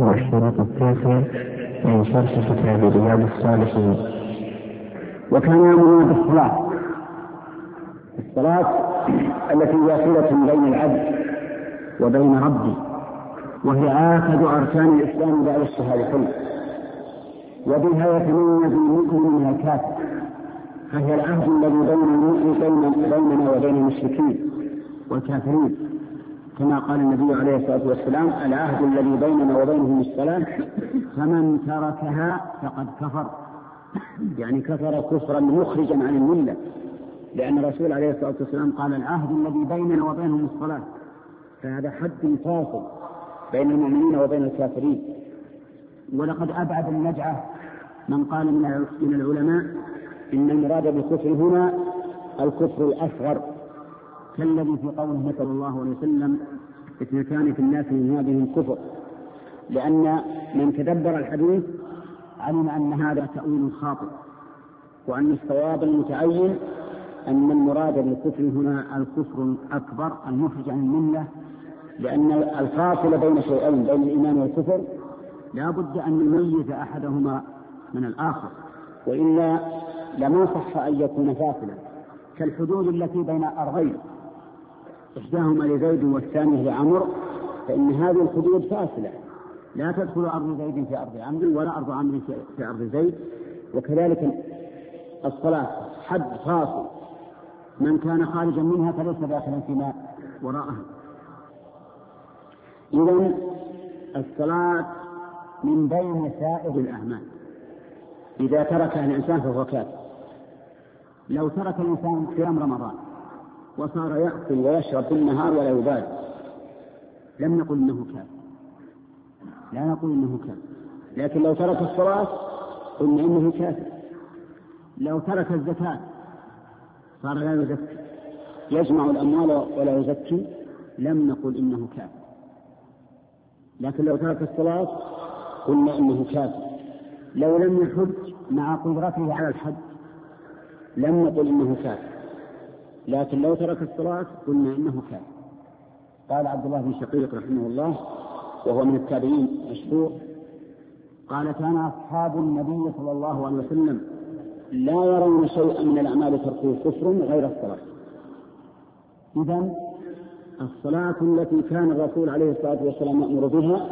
والشريط التاسع من شرح كتاب رياض الصالحين. وكان يأمرنا بالصلاة، الصلاة التي هي صلة بين العبد وبين ربه، وهي آخذ أركان الإسلام بعد الشهادتين، وبها يتميز المؤمن من الكافر، فهي العهد الذي بيننا وبين المشركين والكافرين، كما قال النبي عليه الصلاة والسلام: العهد الذي بيننا وبينهم الصلاة، فمن تركها فقد كفر، يعني كفر كفرا مخرجا عن الملة، لأن الرسول عليه الصلاة والسلام قال: العهد الذي بيننا وبينهم الصلاة، فهذا حد فاصل بين المؤمنين وبين الكافرين. ولقد أبعد النجعة من قال من العلماء إن المراد بالكفر هنا الكفر الأصغر، كالذي في قوله صلى الله عليه وسلم: اثنتان في الناس من هذه كفر، لأن من تدبر الحديث علم أن هذا تأويل خاطئ، وأن الصواب المتعين أن المراد بالكفر هنا الكفر الأكبر المخرج عن الملة، لأن الفاصل بين شيئين، بين الإيمان والكفر، لا بد أن نميز أحدهما من الآخر، وإلا لما صح أن يكون فاصلا، كالحدود التي بين أرضين، إحداهما لزيد والثانية لعمر، فإن هذه الحدود فاصلة، لا تدخل أرض زيد في أرض عمرو ولا أرض عمرو في أرض زيد. وكذلك الصلاة حد فاصل، من كان خارجا منها فليس داخلا فيما وراءها. إذن الصلاة من بين سائر الأعمال، إذا تركها الإنسان فهو كافر. لو ترك الإنسان صيام رمضان وصار يأكل ويشرب في النهار ولا يبالي لم نقل إنه كافر، لا نقول إنه كافر، لكن لو ترك الصلاة قلنا إنه كافر. لو ترك الزكاة صار لا يزكي، يجمع الأموال ولا يزكي، لم نقل إنه كافر. لكن لو ترك الصلاة قلنا إنه كافر. لو لم يحج مع قدرته على الحج لم نقل إنه كافر، لكن لو ترك الصلاة قلنا إنه كافر. قال عبد الله بن شقيق رحمه الله، وهو من التابعين مشهور، قال: كان أصحاب النبي صلى الله عليه وسلم لا يرون شيئا من الأعمال تركه كفر غير الصلاة. إذن الصلاة التي كان الرسول عليه الصلاة والسلام يأمر بها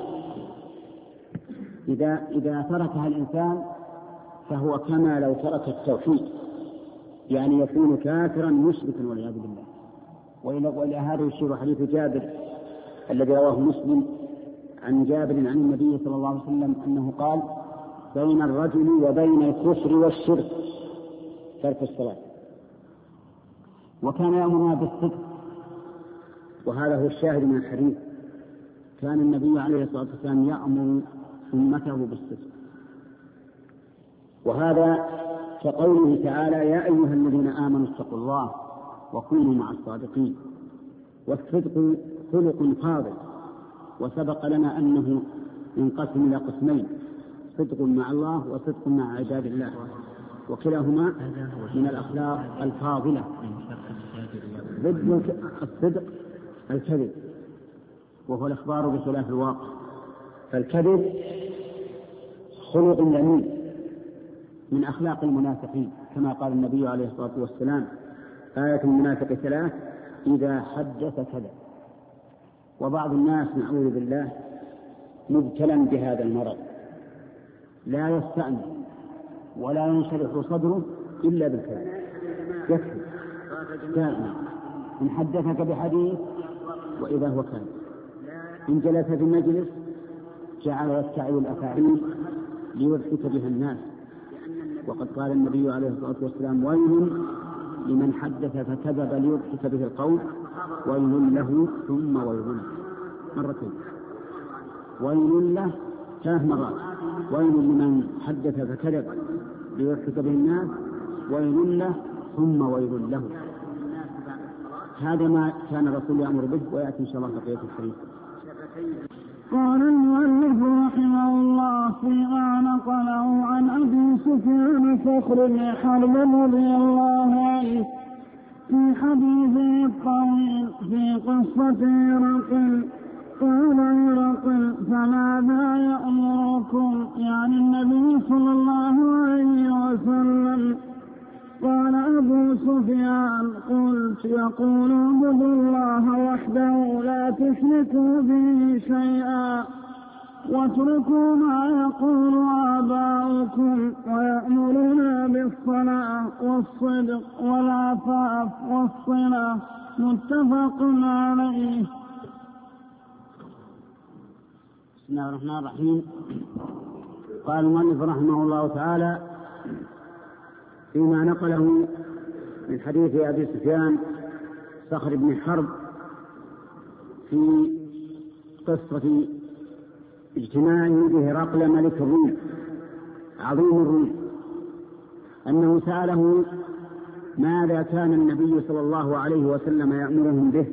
إذا تركها الإنسان فهو كما لو ترك التوحيد، يعني يكون كافرا مشركا والعياذ بالله. وإلى هذا يشير حديث جابر الذي رواه مسلم عن جابر عن النبي صلى الله عليه وسلم أنه قال: بين الرجل وبين الكفر والشرك ترك الصلاة. وكان يأمرنا بالصدق، وهذا هو الشاهد من الحديث، كان النبي عليه الصلاة والسلام يأمر أمته بالصدق، وهذا كقوله تعالى: يا أيها الذين آمنوا اتقوا الله وكونوا مع الصادقين. والصدق خلق فاضل، وسبق لنا أنه ينقسم إلى قسمين: صدق مع الله وصدق مع عباد الله، وكلاهما من الأخلاق الفاضلة. ضد الصدق الكذب، وهو الإخبار بخلاف الواقع، فالكذب خلق ذميم من أخلاق المنافقين، كما قال النبي عليه الصلاة والسلام: آية المنافق 3: إذا حدث كذب. وبعض الناس نعوذ بالله مبتلى بهذا المرض، لا يستأنس ولا ينشرح صدره إلا بالكذب، يكفي دائما. إن حدثك بحديث وإذا هو كاذب، إن جلس في المجلس جعل يستعيد الأفاعيل ليضحك بها الناس. وقد قال النبي عليه الصلاة والسلام: ويل لمن حدث فكذب ليضحك به القوم، ويل له ثم ويل له، مرتين، ويل له 3 مرات: ويل لمن حدث فكذب ليضحك به الناس، ويل له ثم ويل له. هذا ما كان الرسول يأمر به، ويأتي إن شاء الله بقية الحديث. قال المؤلف رحمه الله فيما نقله عن أبي سفيان صخر بن حرب رضي الله عنه في حديثه الطويل في قصة هرقل. قال هرقل: فماذا أبو سفيان قلت يقول اعبدوا الله وحده لا تشركوا به شيئا واتركوا ما يقول آباؤكم ويأمرنا بالصلاة والصدق والعفاف والصلة متفق عليه. بسم الله الرحمن الرحيم. قال المؤلف رحمه الله تعالى فيما نقله من حديث أبي سفيان صخر بن حرب في قصة اجتماعه بهرقل ملك الروم عظيم الروم أنه سأله ماذا كان النبي صلى الله عليه وسلم يأمرهم به،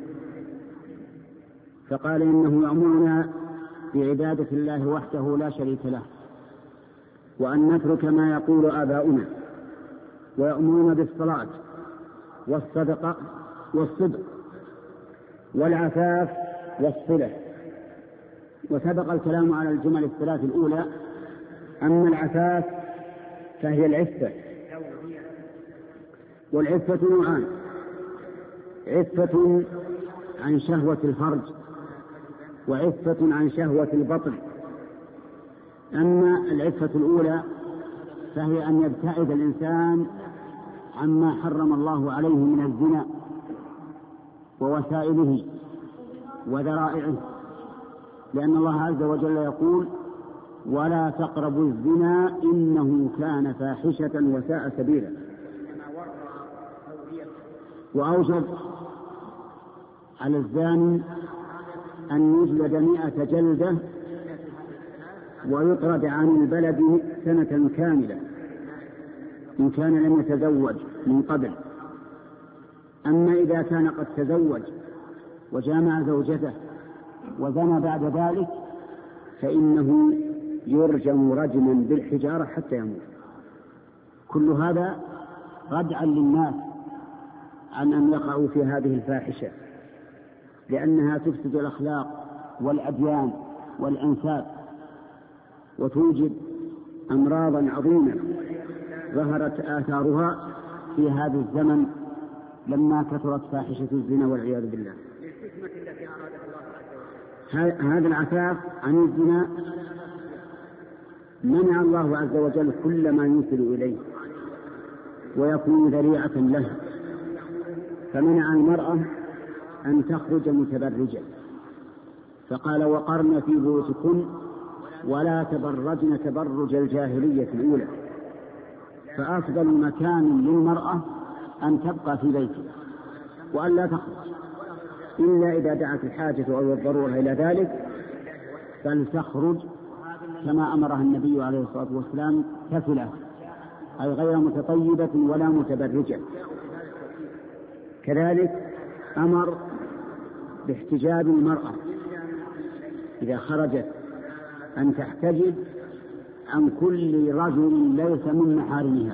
فقال إنه يأمرنا بعبادة الله وحده لا شريك له، وأن نترك ما يقول آباؤنا، ويأمرون بالصلاة والصدقة والصدق والعفاف والصلة. وسبق الكلام على الجمل الثلاث الأولى. أما العفاف فهي العفة، والعفة نوعان: عفة عن شهوة الفرج، وعفة عن شهوة البطن. أما العفة الأولى فهي أن يبتعد الإنسان عما حرم الله عليه من الزنا ووسائله وذرائعه، لأن الله عز وجل يقول: ولا تقربوا الزنا إنه كان فاحشة وساء سبيلا. وأوجب على الزاني أن يجلد 100 جلدة ويطرد عن البلد سنة كاملة إن كان لم يتزوج من قبل. أما إذا كان قد تزوج وجامع زوجته وزنى بعد ذلك فإنه يرجم رجما بالحجارة حتى يموت. كل هذا ردعا للناس عن أن يقعوا في هذه الفاحشة، لأنها تفسد الأخلاق والأديان والأنساب، وتوجد أمراضا عظيمة ظهرت آثارها في هذا الزمن لما كثرت فاحشة الزنا والعياذ بالله. هذا العفاف عن الزنا منع الله عز وجل كل ما يوصل إليه ويكون ذريعة له، فمنع المرأة أن تخرج متبرجة، فقال: وقرن في بيوتكن ولا تبرجن تبرج الجاهلية الأولى. فأفضل مكان للمرأة أن تبقى في بيتها وأن لا تخرج إلا إذا دعت الحاجة أو الضرورة إلى ذلك، فلتخرج كما أمرها النبي عليه الصلاة والسلام كفلة، أي غير متطيبة ولا متبرجة. كذلك أمر باحتجاب المرأة إذا خرجت أن تحتجب عن كل رجل ليس من محارمها.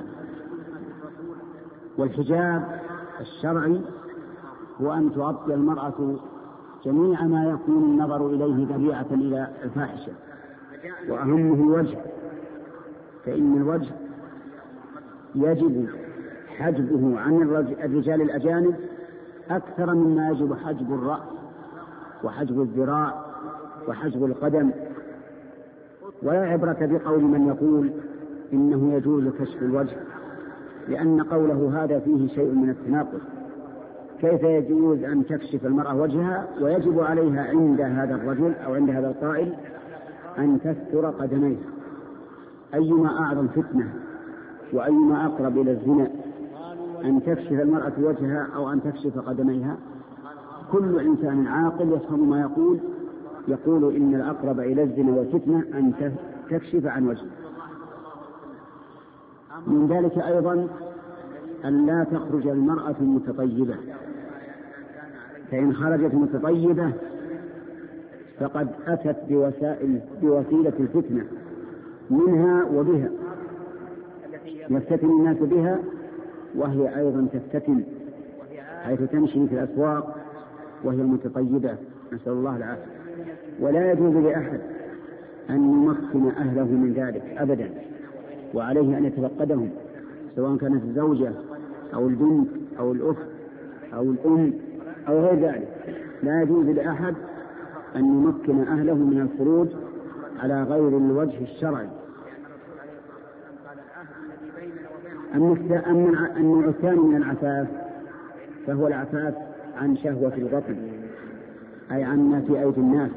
والحجاب الشرعي هو أن تغطي المرأة جميع ما يكون النظر إليه ذريعة إلى الفاحشة، وأهمه الوجه، فإن الوجه يجب حجبه عن الرجال الأجانب أكثر مما يجب حجب الرأس وحجب الذراع وحجب القدم. ولا عبرة بقول من يقول إنه يجوز كشف الوجه، لأن قوله هذا فيه شيء من التناقض. كيف يجوز أن تكشف المرأة وجهها ويجب عليها عند هذا الرجل أو عند هذا القائل أن تستر قدميها؟ أيما أعظم فتنة وأيما أقرب إلى الزنا، أن تكشف المرأة وجهها أو أن تكشف قدميها؟ كل إنسان عاقل يفهم ما يقول إن الأقرب إلى الزنا والفتنة أن تكشف عن وجهها. من ذلك أيضا أن لا تخرج المرأة متطيبة، فإن خرجت متطيبة فقد أتت بوسيلة الفتنة منها وبها، يفتتن الناس بها، وهي أيضا تفتتن حيث تمشي في الأسواق وهي متطيبة، نسأل الله العافية. ولا يجوز لأحد أن يمكن أهله من ذلك أبدا، وعليه أن يتفقدهم، سواء كانت الزوجة أو البنت أو الأخت أو الأم أو غير ذلك، لا يجوز لأحد أن يمكن أهله من الخروج على غير الوجه الشرعي. أما النوع الثاني من العفاف فهو العفاف عن شهوة البطن، أي عما في أيدي الناس،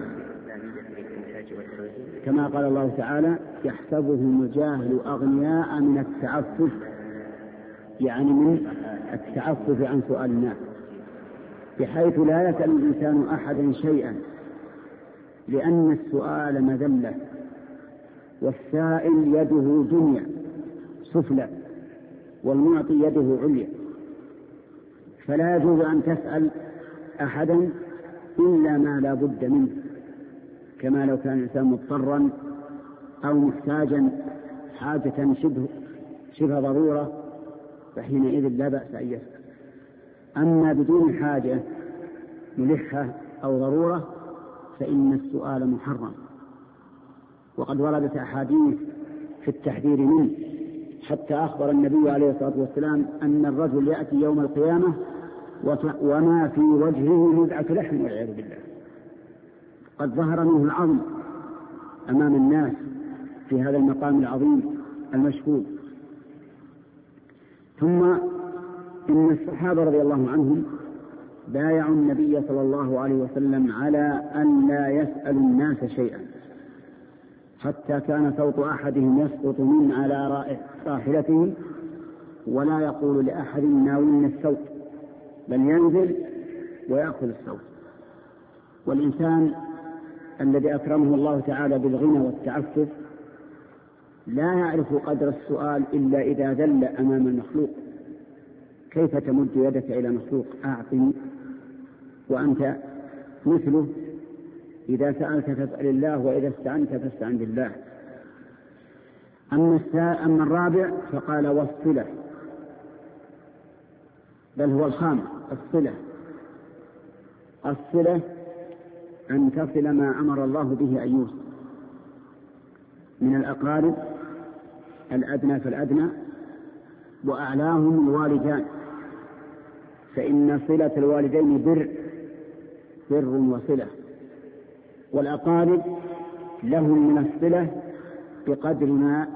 كما قال الله تعالى: يحسبهم الجاهل أغنياء من التعفف، يعني من التعفف عن سؤال الناس، بحيث لا يسأل الإنسان أحدا شيئا، لأن السؤال مذلة، والسائل يده دنيا سفلى والمعطي يده عليا، فلا يجوز أن تسأل أحدا إلا ما لا بد منه، كما لو كان الإنسان مضطرا أو محتاجا حاجة شبه ضرورة، فحينئذ لا بأس أن يسأل. أما بدون حاجة ملحة أو ضرورة فإن السؤال محرم، وقد وردت أحاديث في التحذير منه، حتى أخبر النبي عليه الصلاة والسلام أن الرجل يأتي يوم القيامة وما في وجهه مزعة لحم والعياذ بالله، قد ظهر منه العظم أمام الناس في هذا المقام العظيم المشهود. ثم إن الصحابة رضي الله عنهم بايعوا النبي صلى الله عليه وسلم على أن لا يسأل الناس شيئا، حتى كان صوت أحدهم يسقط من على راحلته ولا يقول لأحد ناولني الصوت، بل ينزل ويأخذ الصوت. والإنسان الذي أكرمه الله تعالى بالغنى والتعفف لا يعرف قدر السؤال إلا إذا ذل أمام المخلوق. كيف تمد يدك إلى مخلوق أعطني وأنت مثله؟ إذا سألت فاسأل الله، وإذا استعنت فاستعن بالله. أما الرابع فقال: والصلة، بل هو الخامس، الصلة أن تصل ما أمر الله به أن يوصل من الأقارب الأدنى فالأدنى، وأعلاهم الوالدان، فإن صلة الوالدين بر وصلة، والأقارب لهم من الصلة بقدر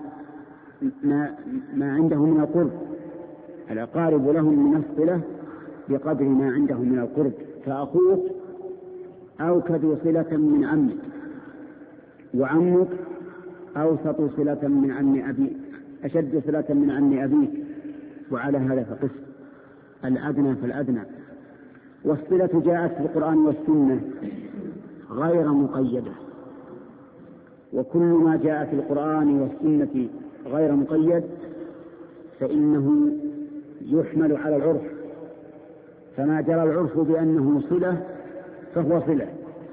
ما عندهم من القرب. الأقارب لهم من الصلة بقدر ما عندهم من القرب، فأخوك أوكد صلة من عمك، وعمك أوسط صلة من عم أبيك، أشد صلة من عم أبيك، وعلى هذا فقس الأدنى فالأدنى. والصلة جاءت في القرآن والسنة غير مقيدة، وكل ما جاء في القرآن والسنة غير مقيد فإنه يحمل على العرف، فما جرى العرف بأنه صلة فهو صلة.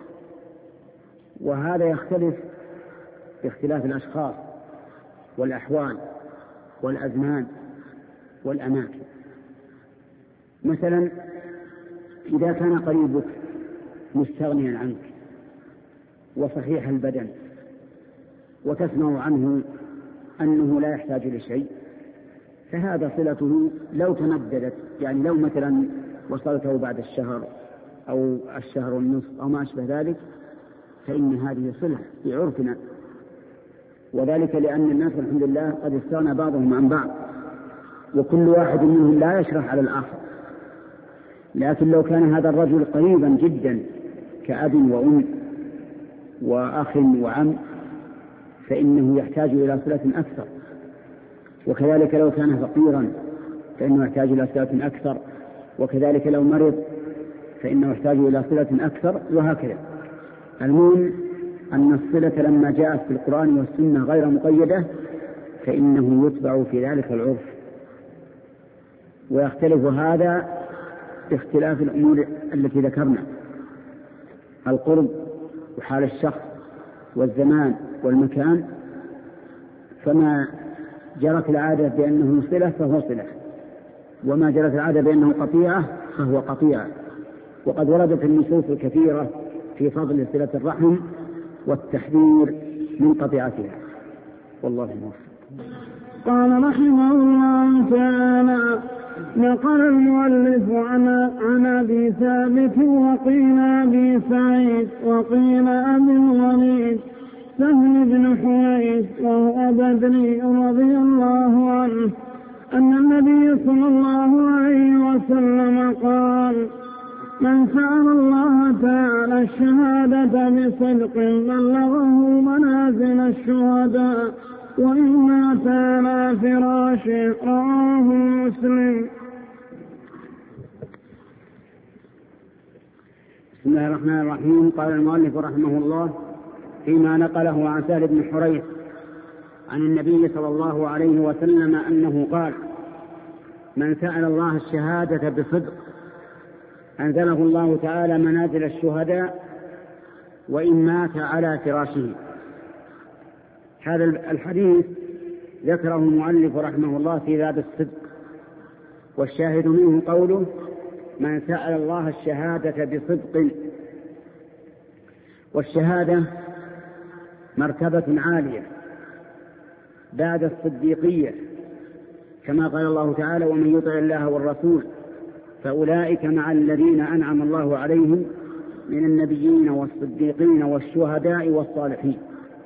وهذا يختلف باختلاف الأشخاص والأحوال والأزمان والأماكن. مثلا إذا كان قريبك مستغنيا عنك وصحيح البدن وتسمع عنه أنه لا يحتاج لشيء، فهذا صلته لو تمددت، يعني لو مثلا وصلته بعد الشهر أو الشهر والنصف أو ما أشبه ذلك، فإن هذه صلة بعرفنا، وذلك لأن الناس الحمد لله قد استغنى بعضهم عن بعض، وكل واحد منهم لا يشرح على الآخر. لكن لو كان هذا الرجل قريبا جدا كأب وأم وأخ وعم فإنه يحتاج إلى صلة أكثر، وكذلك لو كان فقيرا فإنه يحتاج إلى صلة أكثر، وكذلك لو مرض فإنه يحتاج إلى صلة أكثر، وهكذا. المهم أن الصلة لما جاءت في القرآن والسنة غير مقيدة فإنه يتبع في ذلك العرف، ويختلف هذا باختلاف الأمور التي ذكرنا: القرب وحال الشخص والزمان والمكان. فما جرت العادة بأنه صلة فهو صلة، وما جرت العادة بأنه قطيعة فهو قطيعة. وقد وردت النصوص الكثيرة في فضل صلة الرحم والتحذير من قطيعتها، والله موفق. قال رحمه الله تعالى: نقل المؤلف عن أبي ثابت وقيل أبي سعيد وقيل أبي الوليد سهل بن حنيف وهو بدري رضي الله عنه أن النبي صلى الله عليه وسلم قال: من سأل الله تعالى الشهادة بصدق بلغه منازل الشهداء وإن مات على فراشه. رواه مسلم. بسم الله الرحمن الرحيم. قال المؤلف رحمه الله فيما نقله عن سهل بن حنيف عن النبي صلى الله عليه وسلم أنه قال: من سأل الله الشهادة بصدق أنزله الله تعالى منازل الشهداء وإن مات على فراشه. هذا الحديث ذكره المؤلف رحمه الله في باب الصدق، والشاهد منه قوله: من سأل الله الشهادة بصدق. والشهادة مرتبة عالية بعد الصديقية، كما قال الله تعالى: ومن يطع الله والرسول فأولئك مع الذين أنعم الله عليهم من النبيين والصديقين والشهداء والصالحين.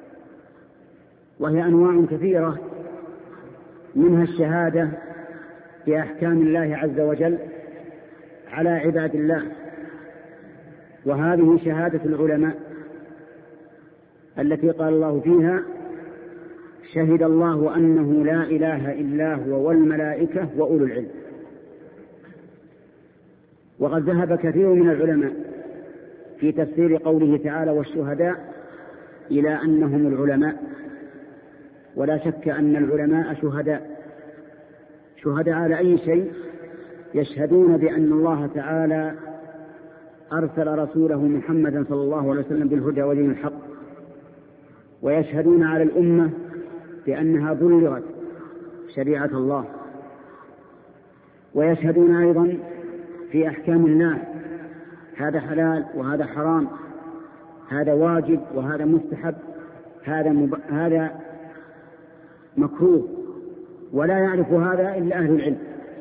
وهي أنواع كثيرة، منها الشهادة بأحكام الله عز وجل على عباد الله، وهذه شهادة العلماء التي قال الله فيها: شهد الله أنه لا إله إلا هو والملائكة وأولو العلم. وقد ذهب كثير من العلماء في تفسير قوله تعالى والشهداء إلى أنهم العلماء، ولا شك أن العلماء شهداء على أي شيء، يشهدون بأن الله تعالى أرسل رسوله محمدا صلى الله عليه وسلم بالهدى ودين الحق، ويشهدون على الأمة بأنها بلغت شريعة الله، ويشهدون أيضا في أحكام الله: هذا حلال وهذا حرام، هذا واجب وهذا مستحب، هذا مكروه، ولا يعرف هذا إلا أهل العلم.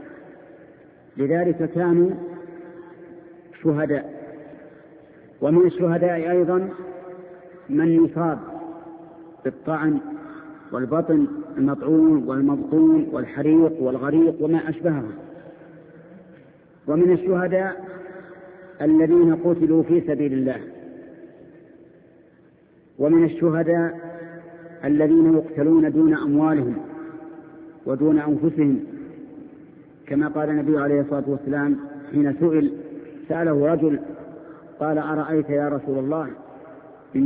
لذلك كانوا شهداء. ومن الشهداء أيضا من يصاب بالطعن والبطن المطعون والمبطون والحريق والغريق وما أشبهه. ومن الشهداء الذين قتلوا في سبيل الله. ومن الشهداء الذين يقتلون دون أموالهم ودون أنفسهم، كما قال النبي عليه الصلاة والسلام حين سأله رجل قال: أرأيت يا رسول الله إن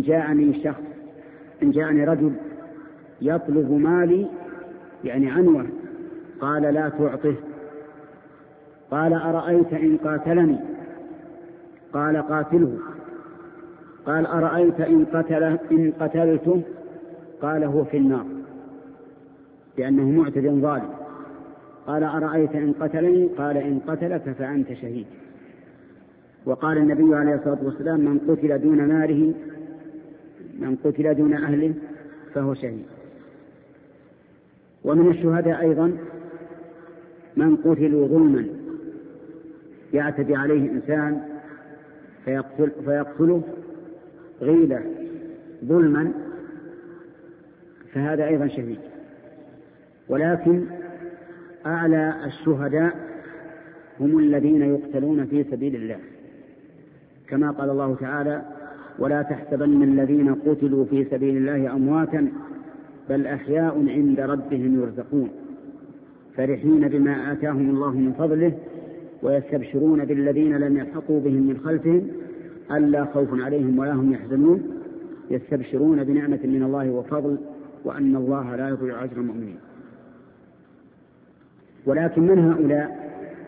جاءني رجل يطلب مالي يعني عنوة، قال: لا تعطه. قال: أرأيت إن قاتلني؟ قال: قاتله. قال: أرأيت إن قتلته؟ قال: هو في النار، لأنه معتد ظالم. قال: أرأيت إن قتلني؟ قال: إن قتلك فأنت شهيد. وقال النبي عليه الصلاة والسلام: من قتل دون أهله فهو شهيد. ومن الشهداء أيضا من قتلوا ظلما، يعتدي عليه إنسان فيقتله غيلة ظلما، فهذا أيضا شهيد. ولكن أعلى الشهداء هم الذين يقتلون في سبيل الله، كما قال الله تعالى: ولا تحسبن الذين قتلوا في سبيل الله أمواتا بل أحياء عند ربهم يرزقون فرحين بما آتاهم الله من فضله ويستبشرون بالذين لم يلحقوا بهم من خلفهم ألا خوف عليهم ولا هم يحزنون يستبشرون بنعمة من الله وفضل وأن الله لا يضيع أجر المؤمنين. ولكن من هؤلاء؟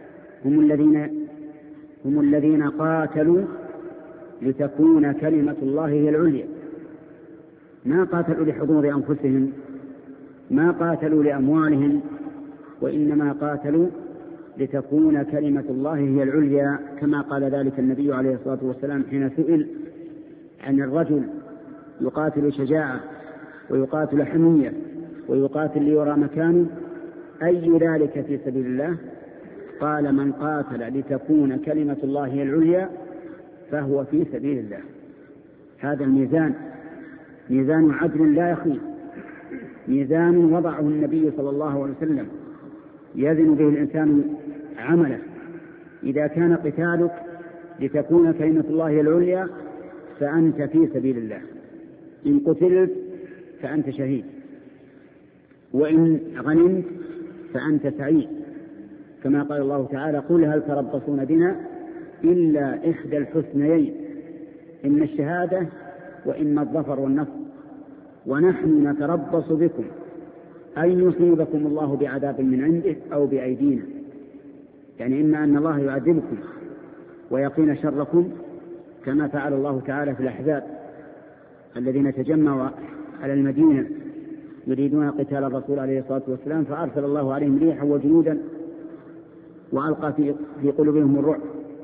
هم الذين قاتلوا لتكون كلمة الله هي العليا، ما قاتلوا لحضور أنفسهم، ما قاتلوا لأموالهم، وإنما قاتلوا لتكون كلمة الله هي العليا، كما قال ذلك النبي عليه الصلاة والسلام حين سئل عن الرجل يقاتل شجاعة ويقاتل حمية ويقاتل ليرى مكانه أي ذلك في سبيل الله؟ قال من قاتل لتكون كلمة الله هي العليا فهو في سبيل الله. هذا الميزان ميزان عدل لا يخيب، ميزان وضعه النبي صلى الله عليه وسلم يزن به الإنسان عمله. إذا كان قتالك لتكون كلمة الله هي العليا فأنت في سبيل الله، إن قتلت فأنت شهيد، وإن غنمت فأنت سعيد، كما قال الله تعالى قل هل تربصون بنا إلا إحدى الحسنيين إما الشهادة وإما الظفر والنصر ونحن نتربص بكم أن يصيبكم الله بعذاب من عنده أو بأيدينا، يعني إما أن الله يعذبكم ويقين شركم كما فعل الله تعالى في الأحزاب الذين تجمعوا على المدينة يريدون قتال الرسول عليه الصلاة والسلام، فأرسل الله عليهم ريحا وجنودا وألقى في قلوبهم الرعب،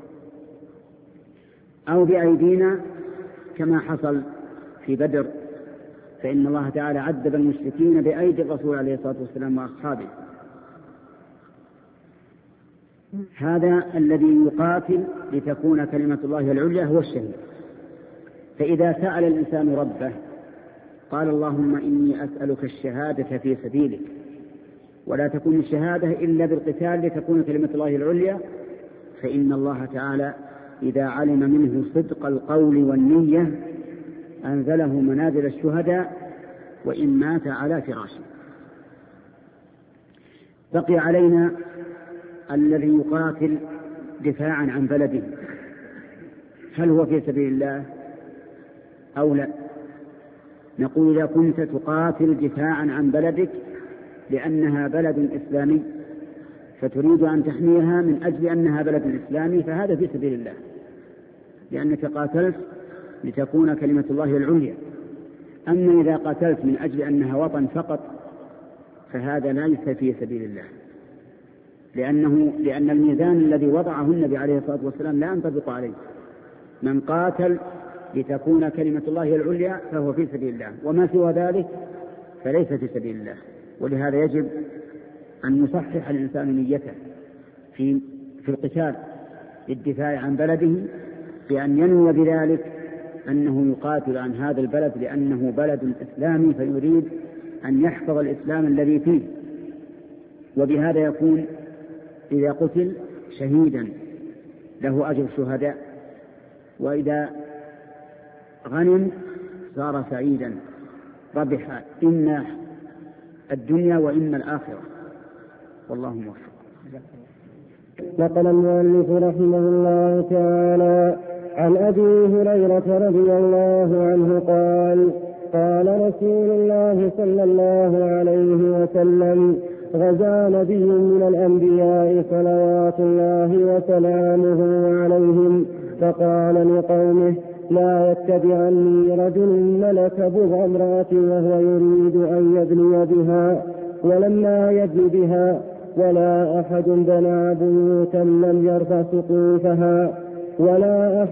أو بأيدينا كما حصل في بدر، فإن الله تعالى عذب المشركين بأيدي الرسول عليه الصلاة والسلام وأصحابه. هذا الذي يقاتل لتكون كلمة الله العليا هو الشهيد. فإذا سأل الإنسان ربه قال اللهم إني أسألك الشهادة في سبيلك، ولا تكون الشهادة إلا بالقتال لتكون كلمة الله العليا، فإن الله تعالى إذا علم منه صدق القول والنية أنزله منازل الشهداء وإن مات على فراشه. بقي علينا الذي يقاتل دفاعا عن بلده، هل هو في سبيل الله أو لا؟ نقول إذا كنت تقاتل دفاعا عن بلدك لأنها بلد إسلامي فتريد أن تحميها من أجل أنها بلد إسلامي فهذا في سبيل الله، لأنك قاتلت لتكون كلمة الله العليا. أما إذا قاتلت من أجل أنها وطن فقط فهذا ليس في سبيل الله، لأن الميزان الذي وضعه النبي عليه الصلاة والسلام لا ينطبق عليه. من قاتل لتكون كلمة الله العليا فهو في سبيل الله، وما سوى ذلك فليس في سبيل الله. ولهذا يجب أن يصحح الإنسان نيته في القتال للدفاع عن بلده بأن ينوي بذلك أنه يقاتل عن هذا البلد لأنه بلد إسلامي فيريد أن يحفظ الإسلام الذي فيه، وبهذا يكون إذا قتل شهيدا له أجر الشهداء، وإذا غنم صار سعيدا ربح إما الدنيا وإما الآخرة، والله موفق. نقل المؤلف رحمه الله تعالى عن أبي هريرة رضي الله عنه قال قال رسول الله صلى الله عليه وسلم غزا نبي من الأنبياء صلوات الله وسلامه عليهم فقال لقومه لا يتبعني رجل ملك بضع امرأة وهو يريد أن يبني بها ولما يبني بها ولا أحد بنى بيوتا لم يرفع سقوفها ولا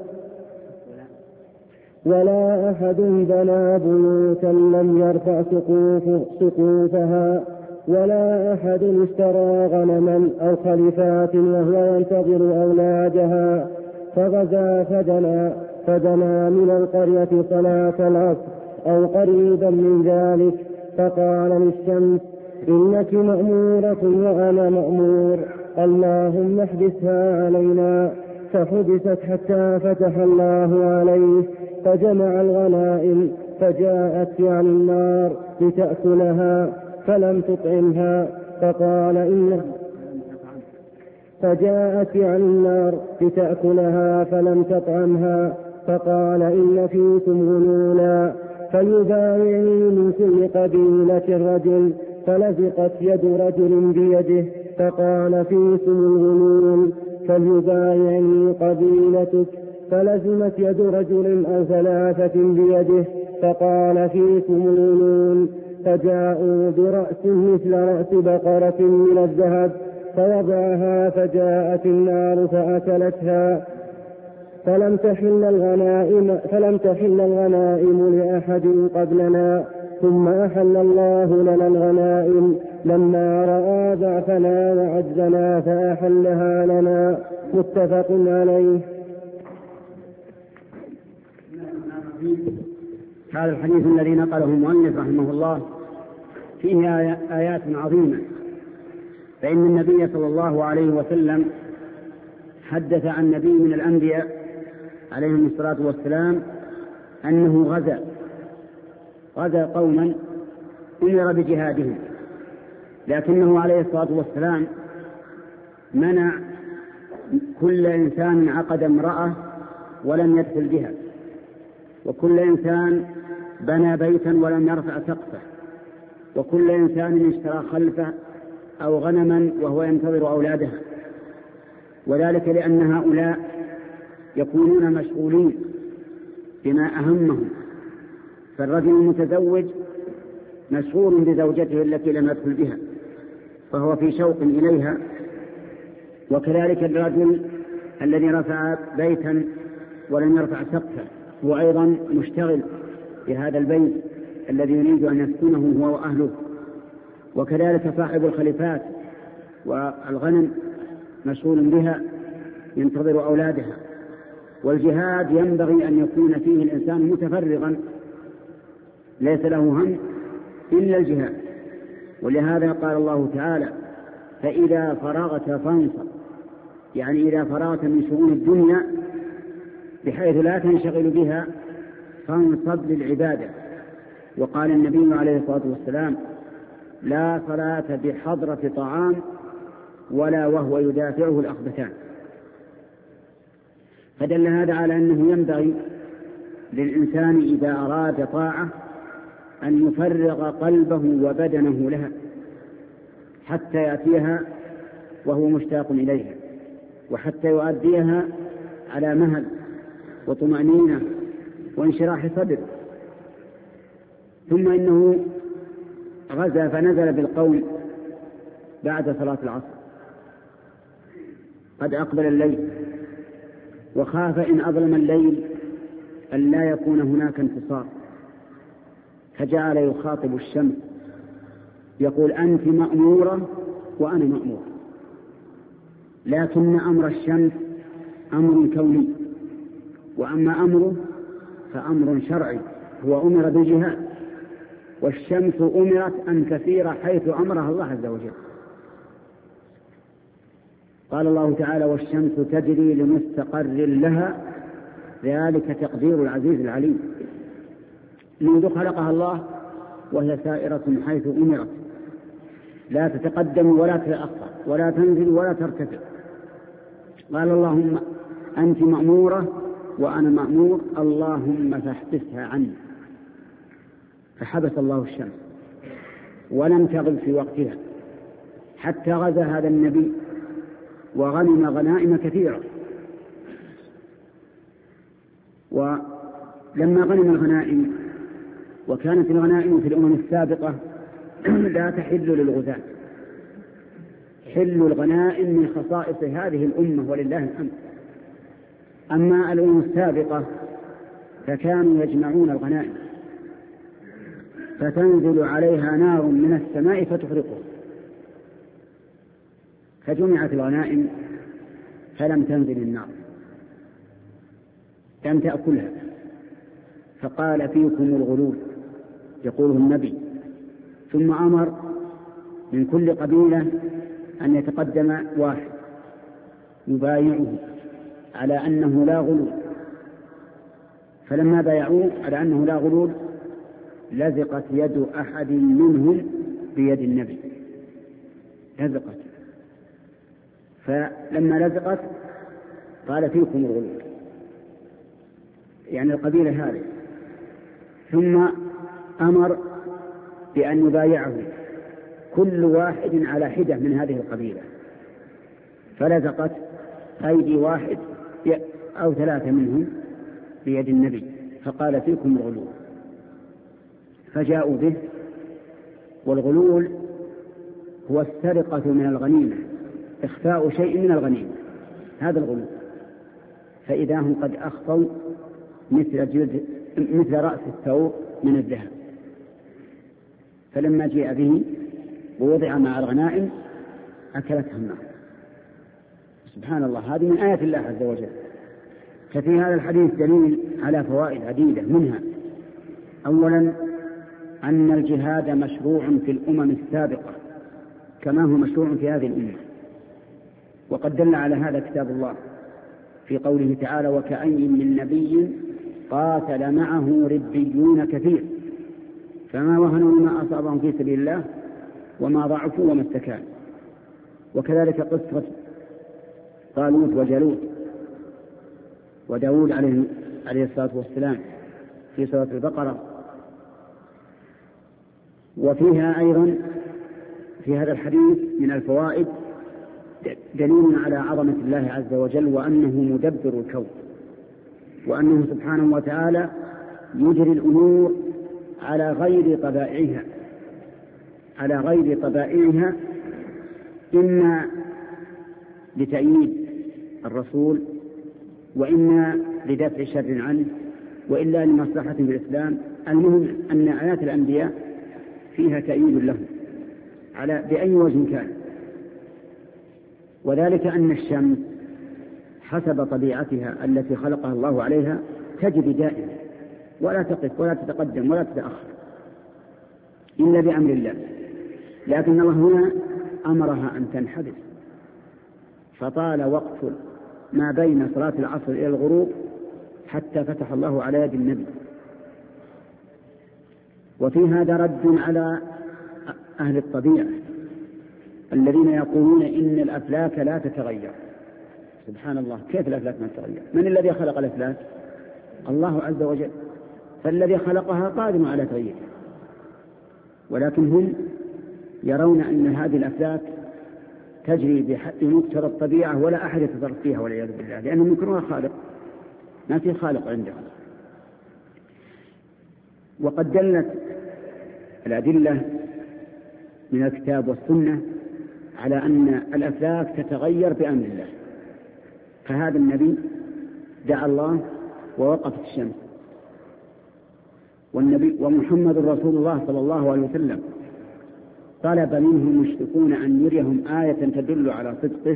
أحد بنى بيوتا لم يرفع سقوفها ولا أحد اشترى غنما أو خلفات وهو ينتظر أولادها فغزا فدنا من القرية صلاة العصر أو قريبا من ذلك فقال للشمس إنك مأمورة وأنا مأمور اللهم احبسها علينا فحبست حتى فتح الله عليه فجمع الغنائم فجاءت عن النار لتأكلها فلم تطعمها فقال إنه فجاءت عن النار لتأكلها فلم تطعمها فقال إن فيكم غلولا فليبايعني من كل قبيلة رجل فلزقت يد رجل بيده فقال فيكم الغلول فليبايعني قبيلتك فلزمت يد رجل أو ثلاثة بيده فقال فيكم الغلول فجاءوا برأس مثل رأس بقرة من الذهب فوضعها فجاءت النار فأكلتها فلم تحل الغنائم لأحد قبلنا ثم أحل الله لنا الغنائم لما رأى ضعفنا وعجزنا فأحلها لنا. متفق عليه. هذا الحديث الذي نقله المؤلف رحمه الله فيه آيات عظيمة، فإن النبي صلى الله عليه وسلم حدث عن نبي من الأنبياء عليهم الصلاة والسلام أنه غزا قوما أمر بجهادهم، لكنه عليه الصلاة والسلام منع كل إنسان عقد امرأة ولم يدخل بها، وكل إنسان بنى بيتا ولم يرفع سقفه، وكل إنسان اشترى خلفه أو غنما وهو ينتظر أولادها، وذلك لأن هؤلاء يكونون مشغولين بما أهمهم. فالرجل المتزوج مشغول بزوجته التي لم يدخل بها فهو في شوق إليها، وكذلك الرجل الذي رفع بيتا ولم يرفع سقفه هو أيضا مشتغل بهذا البيت الذي يريد أن يسكنه هو وأهله، وكذلك صاحب الخلفات والغنم مشغول بها ينتظر أولادها. والجهاد ينبغي أن يكون فيه الإنسان متفرغا ليس له هم إلا الجهاد، ولهذا قال الله تعالى: فإذا فرغت فانصب، يعني إذا فرغت من شؤون الدنيا بحيث لا تنشغل بها فانصب للعبادة. وقال النبي عليه الصلاة والسلام: لا صلاة بحضرة طعام ولا وهو يدافعه الأخبثان. فدل هذا على أنه ينبغي للإنسان إذا أراد طاعة أن يفرغ قلبه وبدنه لها حتى يأتيها وهو مشتاق إليها، وحتى يؤديها على مهل وطمأنينة وانشراح صدر. ثم إنه غزا فنزل بالقوم بعد صلاة العصر، قد أقبل الليل، وخاف إن أظلم الليل أن لا يكون هناك انتصار، فجعل يخاطب الشمس يقول: أنت مأمورة وأنا مأمور. لكن أمر الشمس أمر كوني، وأما أمره فأمر شرعي، هو أمر بالجهاد، والشمس أمرت أن تسير حيث أمرها الله عز وجل. قال الله تعالى: والشمس تجري لمستقر لها ذلك تقدير العزيز العليم. منذ خلقها الله وهي سائرة حيث أمرت، لا تتقدم ولا تتأخر ولا تنزل ولا ترتفع. قال: اللهم أنت مأمورة وأنا مأمور، اللهم فاحبسها عني. فحبس الله الشمس ولم تغب في وقتها حتى غزا هذا النبي وغنم غنائم كثيرة. ولما غنم الغنائم، وكانت الغنائم في الأمم السابقة لا تحل للغزاة، حل الغنائم من خصائص هذه الأمة ولله الحمد. أما الأمم السابقة فكانوا يجمعون الغنائم فتنزل عليها نار من السماء فتحرقه، فجمعت الغنائم فلم تنزل النار، لم تأكلها. فقال: فيكم الغلول، يقوله النبي. ثم أمر من كل قبيلة أن يتقدم واحد يبايعه على أنه لا غلول. فلما بايعوه على أنه لا غلول لزقت يد أحد منهم بيد النبي، لزقت. فلما لزقت قال: فيكم الغلول، يعني القبيلة هذه. ثم أمر بأن يبايعه كل واحد على حدة من هذه القبيلة، فلزقت أيدي واحد أو ثلاثة منهم بيد النبي، فقال: فيكم الغلول. فجاءوا به. والغلول هو السرقة من الغنيمة، إخفاء شيء من الغنيمة، هذا الغلول. فإذا هم قد أخفوا مثل رأس الثور من الذهب، فلما جاء به ووضع مع الغنائم أكلتها النار. سبحان الله، هذه من آيات الله عز وجل. ففي هذا الحديث دليل على فوائد عديدة، منها أولا أن الجهاد مشروع في الأمم السابقة كما هو مشروع في هذه الأمة، وقد دل على هذا كتاب الله في قوله تعالى: وكأي من نبي قاتل معه ربيون كثير فما وهنوا لما أصابهم في سبيل الله وما ضعفوا وما استكانوا. وكذلك قصة طالوت وجالوت وداود عليه الصلاة والسلام في سورة البقرة. وفيها أيضا في هذا الحديث من الفوائد دليل على عظمة الله عز وجل، وأنه مدبر الكون، وأنه سبحانه وتعالى يجري الأمور على غير طبائعها إما لتأييد الرسول وإما لدفع شر عنه وإلا لمصلحة في الإسلام. المهم أن آيات الأنبياء فيها تأييد له بأي وجه كان، وذلك أن الشمس حسب طبيعتها التي خلقها الله عليها تجري دائما ولا تقف ولا تتقدم ولا تتأخر إلا بأمر الله، لكن الله هنا أمرها أن تنحدث، فطال وقت ما بين صلاة العصر إلى الغروب حتى فتح الله على يد النبي. وفي هذا رد على أهل الطبيعة الذين يقولون إن الأفلاك لا تتغير. سبحان الله، كيف الأفلاك ما تتغير؟ من الذي خلق الأفلاك؟ الله عز وجل، فالذي خلقها قادم على تغييرها، ولكن هم يرون أن هذه الأفلاك تجري بمقتضى الطبيعة ولا أحد يتصرف فيها والعياذ بالله، لأنهم يكونون خالق، ما في خالق عندهم. وقد دلت الأدلة من الكتاب والسنة على أن الأفلاك تتغير بأمر الله، فهذا النبي دعا الله ووقفت الشمس، ومحمد رسول الله صلى الله عليه وسلم طلب منه المشركون أن يريهم آية تدل على صدقه،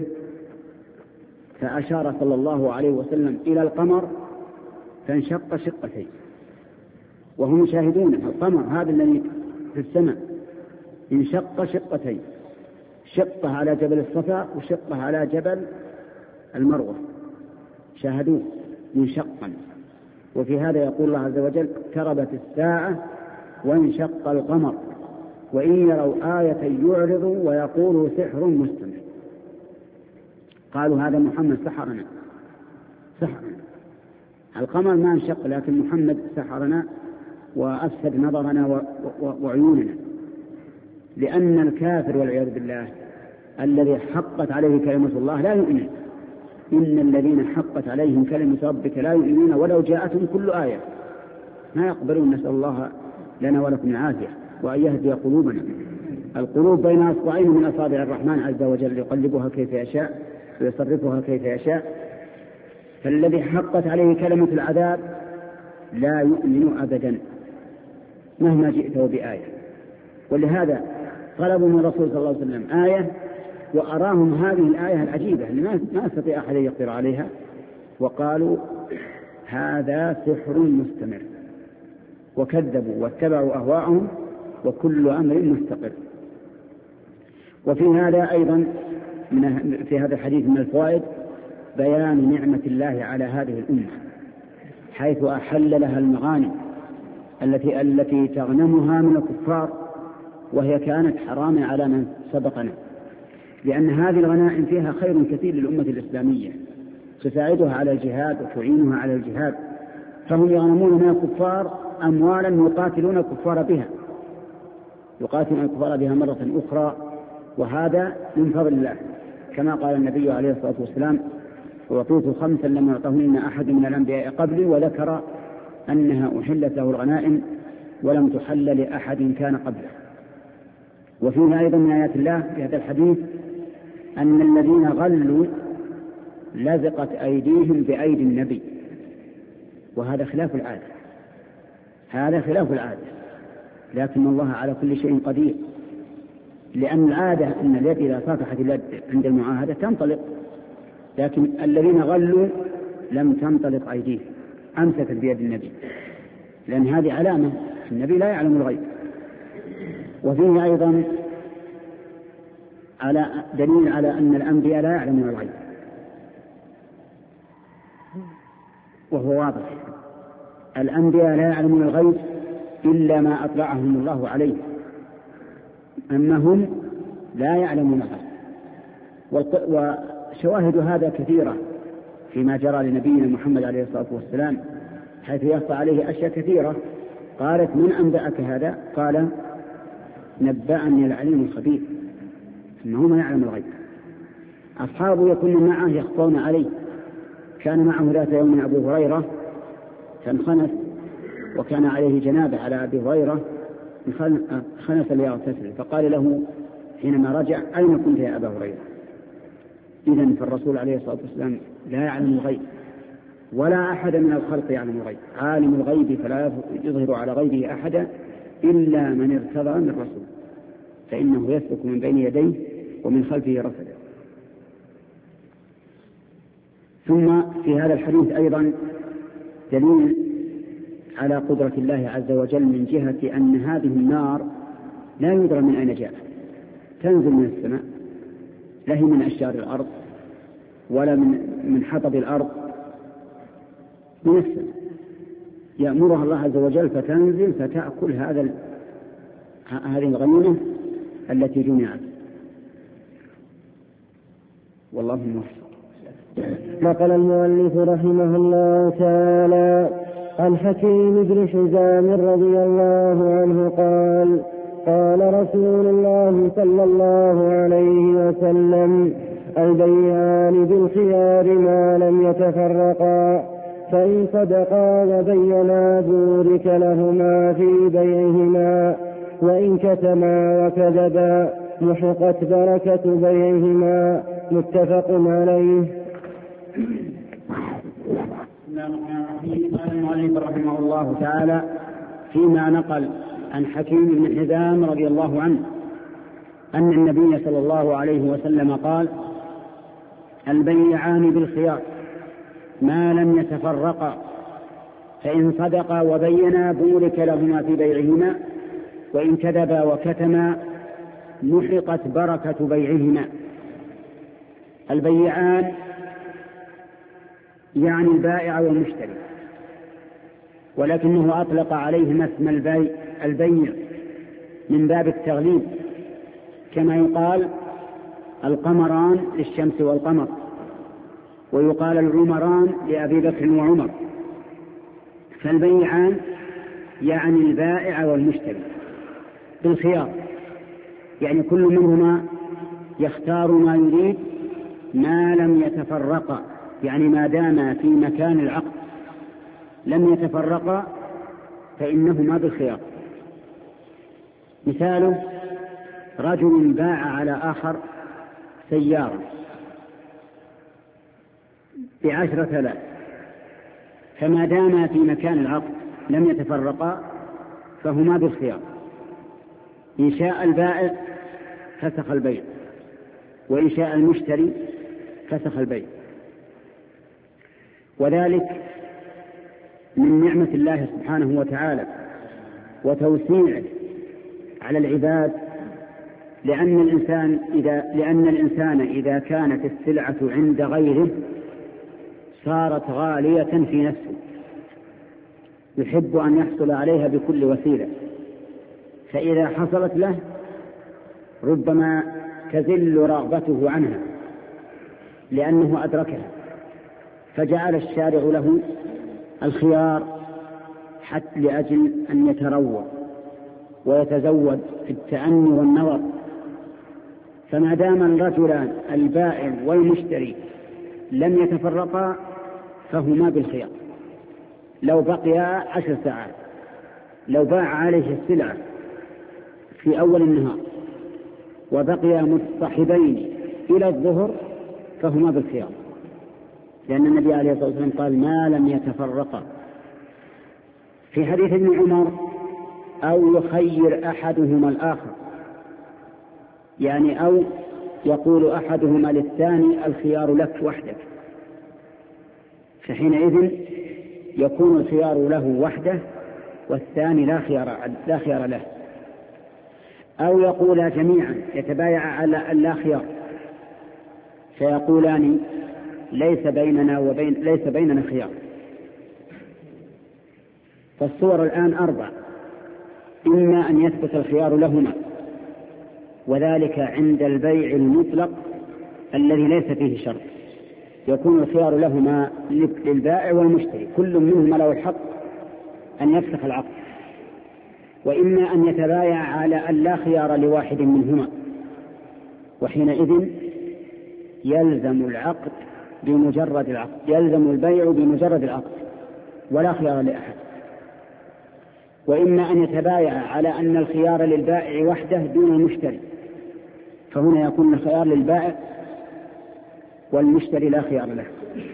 فأشار صلى الله عليه وسلم إلى القمر فانشق شقتين، وهم يشاهدون القمر هذا الذي في السماء انشق شقتين، شقة على جبل الصفا وشقة على جبل المروة، شاهدوه منشقا. وفي هذا يقول الله عز وجل: اقتربت الساعة وانشق القمر وإن يروا آية يعرضوا ويقولوا سحر مستمر. قالوا هذا محمد سحرنا. القمر ما انشق، لكن محمد سحرنا وأفسد نظرنا وعيوننا، لأن الكافر والعياذ بالله الذي حقت عليه كلمة الله لا يؤمن. إن الذين حقت عليهم كلمة ربك لا يؤمنون ولو جاءتهم كل آية ما يقبلون. نسأل الله لنا ولكم العافية وأن يهدي قلوبنا. القلوب بين أصبعين من أصابع الرحمن عز وجل يقلبها كيف يشاء ويصرفها كيف يشاء. فالذي حقت عليه كلمة العذاب لا يؤمن أبدا مهما جئته بآية. ولهذا طلبوا من الرسول صلى الله عليه وسلم آية وأراهم هذه الآية العجيبة اللي ما استطيع أحد يقدر عليها، وقالوا هذا سحر مستمر، وكذبوا واتبعوا أهواءهم وكل أمر مستقر. وفي هذا أيضا في هذا الحديث من الفوائد بيان نعمة الله على هذه الأمة، حيث أحل لها المغانم التي تغنمها من الكفار، وهي كانت حراما على من سبقنا، لأن هذه الغنائم فيها خير كثير للأمة الإسلامية، تساعدها على الجهاد وتعينها على الجهاد، فهم يغنمون من الكفار أموالا يقاتلون الكفار بها مرة أخرى، وهذا من فضل الله، كما قال النبي عليه الصلاة والسلام: وأعطيت 5 لم يعطهن أحد من الأنبياء قبلي، وذكر أنها أحلت له الغنائم ولم تحل لأحد كان قبله. وفيها أيضا من آيات الله في هذا الحديث أن الذين غلوا لزقت أيديهم بأيدي النبي، وهذا خلاف العادة. لكن الله على كل شيء قدير، لأن العادة أن اليد إذا صافحت اليد عند المعاهدة تنطلق، لكن الذين غلوا لم تنطلق أيديه، أمسكت بيد النبي، لأن هذه علامة النبي لا يعلم الغيب. وفيه أيضا دليل على أن الأنبياء لا يعلمون الغيب، وهو واضح، الأنبياء لا يعلمون الغيب إلا ما أطلعهم الله عليه، أما هم لا يعلمون الغيب. وشواهد هذا كثيرة فيما جرى لنبينا محمد عليه الصلاة والسلام، حيث يخفى عليه أشياء كثيرة. قالت: من أنبأك هذا؟ قال: نبأني العليم الخبير، إنه ما يعلم الغيب. أصحابه يكون معه يخفون عليه. كان معه ذات يوم أبو هريرة فانخنس، وكان عليه جنابة على أبي هريرة، خنس ليغتسل، فقال له حينما رجع: أين كنت يا أبا هريرة؟ إذن فالرسول عليه الصلاة والسلام لا يعلم الغيب، ولا أحد من الخلق يعلم الغيب، عالم الغيب فلا يظهر على غيبه أحدا إلا من ارتضى من الرسول، فإنه يسلك من بين يديه ومن خلفه رصدا. ثم في هذا الحديث أيضا دليل على قدرة الله عز وجل من جهة أن هذه النار لا يدرى من أين جاءت، تنزل من السماء، لا هي من أشجار الأرض ولا من حطب الأرض، من السماء يأمرها الله عز وجل فتنزل فتأكل هذه الغنيمة التي جمعت. والله موفق. نقل المؤلف رحمه الله تعالى عن حكيم بن حزام رضي الله عنه قال: قال رسول الله صلى الله عليه وسلم: البيعان بالخيار ما لم يتفرقا، فإن صدقا وبينا بورك لهما في بيعهما، وإن كتما وكذبا محقت بركة بيعهما. متفق عليه. قال المؤلف رحمه الله تعالى فيما نقل عن حكيم بن حزام رضي الله عنه أن النبي صلى الله عليه وسلم قال: البيعان بالخيار ما لم يتفرقا، فإن صدقا وبينا بورك لهما في بيعهما، وإن كذبا وكتما محقت بركة بيعهما. البيعان يعني البائع والمشتري، ولكنه أطلق عليهما اسم البيع من باب التغليب، كما يقال القمران للشمس والقمر، ويقال العمران لأبي بكر وعمر. فالبيعان يعني البائع والمشتري بالخيار، يعني كل منهما يختار ما يريد ما لم يتفرقا، يعني ما داما في مكان العقد لم يتفرقا فإنهما بالخيار. مثاله: رجل باع على آخر سيارة ب10,000، فما داما في مكان العقد لم يتفرقا فهما بالخيار. إن شاء البائع فسخ البيع، وإن شاء المشتري فسخ البيع. وذلك من نعمة الله سبحانه وتعالى وتوسيعه على العباد، لأن الإنسان إذا كانت السلعة عند غيره صارت غالية في نفسه، يحب أن يحصل عليها بكل وسيلة، فإذا حصلت له ربما تزل رغبته عنها لأنه أدركها، فجعل الشارع له الخيار حتى لأجل أن يتروى ويتزود في التأني والنظر. فما دام الرجلان البائع والمشتري لم يتفرقا فهما بالخيار. لو بقيا 10 ساعات، لو باع عليه السلعة في أول النهار وبقيا متصاحبين إلى الظهر فهما بالخيار، لأن النبي عليه الصلاة والسلام قال: ما لم يتفرقا. في حديث ابن عمر أو يخير أحدهما الآخر، يعني أو يقول أحدهما للثاني الخيار لك وحدك، فحينئذ يكون الخيار له وحده والثاني لا خيار له. أو يقولا جميعا يتبايع على اللا خيار، فيقولان ليس بيننا خيار. فالصور الآن 4: إما أن يثبت الخيار لهما، وذلك عند البيع المطلق الذي ليس فيه شرط، يكون الخيار لهما للبائع والمشتري، كل منهما له الحق أن يفسخ العقد. وإما أن يتبايع على أن لا خيار لواحد منهما، وحينئذ يلزم البيع بمجرد العقد ولا خيار لأحد. وإما أن يتبايع على أن الخيار للبائع وحده دون المشتري، فهنا يكون الخيار للبائع والمشتري لا خيار له.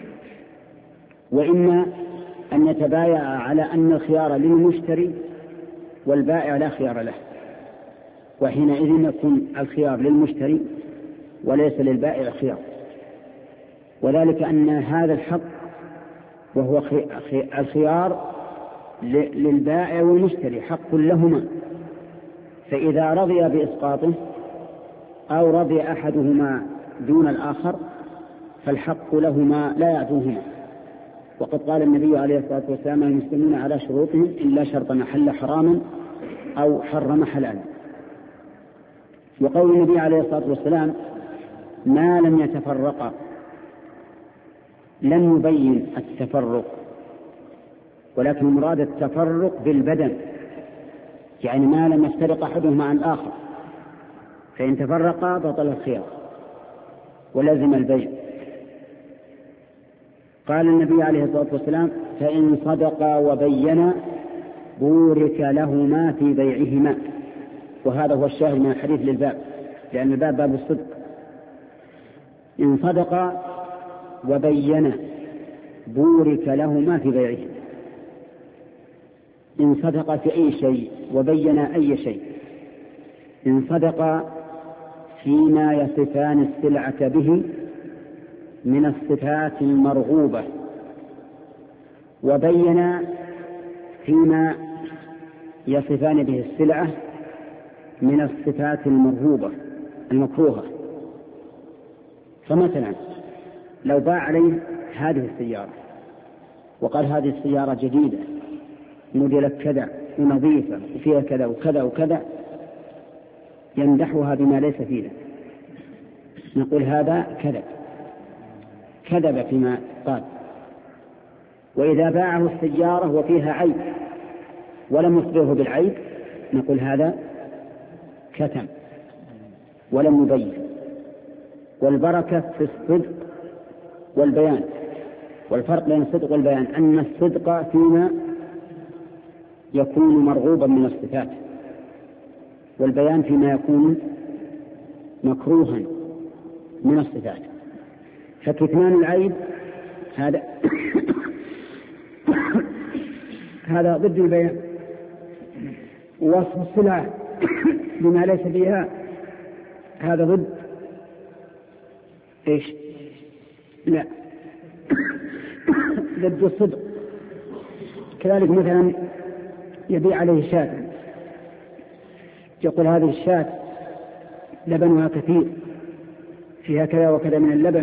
وإما أن يتبايع على أن الخيار للمشتري والبائع لا خيار له، وحينئذ يكون الخيار للمشتري وليس للبائع خيار، وذلك أن هذا الحق وهو الخيار للبائع والمشتري حق لهما، فإذا رضي بإسقاطه أو رضي أحدهما دون الآخر فالحق لهما لا يعدوهما. وقد قال النبي عليه الصلاة والسلام: المسلمون على شروطهم إلا شرط محل حراما أو حرم حلالا. وقول النبي عليه الصلاة والسلام: ما لم يتفرقا، لم يبين التفرق، ولكن المراد التفرق بالبدن، يعني ما لم يفترق أحدهما عن الآخر، فإن تفرقا بطل الخيار ولزم البيع. قال النبي عليه الصلاة والسلام: فإن صدقا وبينا بورك لهما في بيعهما. وهذا هو الشاهد من الحديث للباب، لأن الباب باب الصدق. إن صدقا وبينا بورك لهما في بيعهما. إن صدقا في أي شيء وبينا أي شيء. إن صدقا فيما يصفان السلعة به من الصفات المرغوبة، وبينا فيما يصفان به السلعة من الصفات المرغوبة المكروهة. فمثلا لو باع عليه هذه السيارة وقال: هذه السيارة جديدة موديل كذا ونظيفة وفيها كذا وكذا وكذا، يمدحها بما ليس فيها، نقول هذا كذب فيما قال. وإذا باعه السيارة وفيها عيب ولم يخبره بالعيب، نقول هذا كتم ولم يبين. والبركة في الصدق والبيان. والفرق بين الصدق والبيان أن الصدق فيما يكون مرغوبا من الصفات، والبيان فيما يكون مكروها من الصفات. فكتمان العيب هذا ضد البيان، ووصف السلعة بما ليس فيها هذا ضد ايش؟ لا ضد الصدق. كذلك مثلا يبيع عليه شاة، يقول: هذه الشاة لبنها كثير، فيها كذا وكذا من اللبن،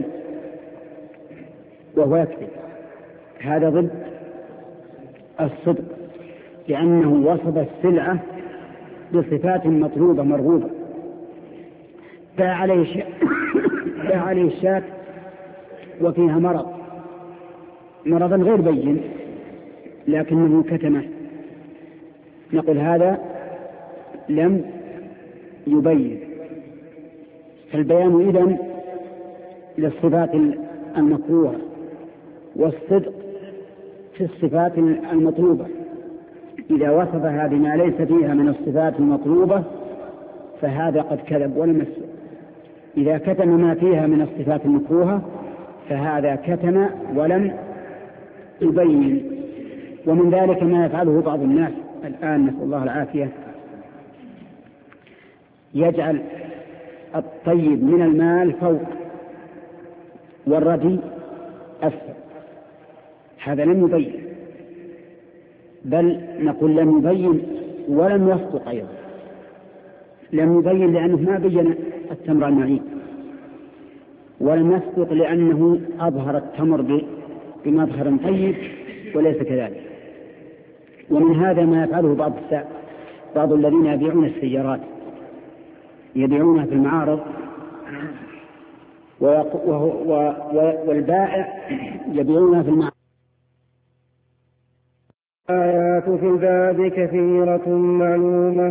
وهو يكذب، هذا ضد الصدق، لأنه وصف السلعة بصفات مطلوبة مرغوبة. باع عليه الشاة وفيها مرضا غير بين لكنه كتمه، نقول هذا لم يبين. فالبيان إذن للصفات المكروهة، والصدق في الصفات المطلوبة. إذا وصفها بما ليس فيها من الصفات المطلوبة فهذا قد كذب ولم يصدق. إذا كتم ما فيها من الصفات المكروهة فهذا كتم ولم يبين. ومن ذلك ما يفعله بعض الناس الآن نسأل الله العافية يجعل الطيب من المال فوق والردي أسفل. هذا لم يبين، بل نقول لم يبين ولم يصدق أيضا. لم يبين لأنه ما بين التمر المعين، ولم يصدق لأنه أظهر التمر بمظهر طيب وليس كذلك. ومن هذا ما يفعله بعض الذين يبيعون السيارات، يبيعونها في المعارض، والبائع يبيعونها في المعارض. آيات في الباب كثيرة معلومة.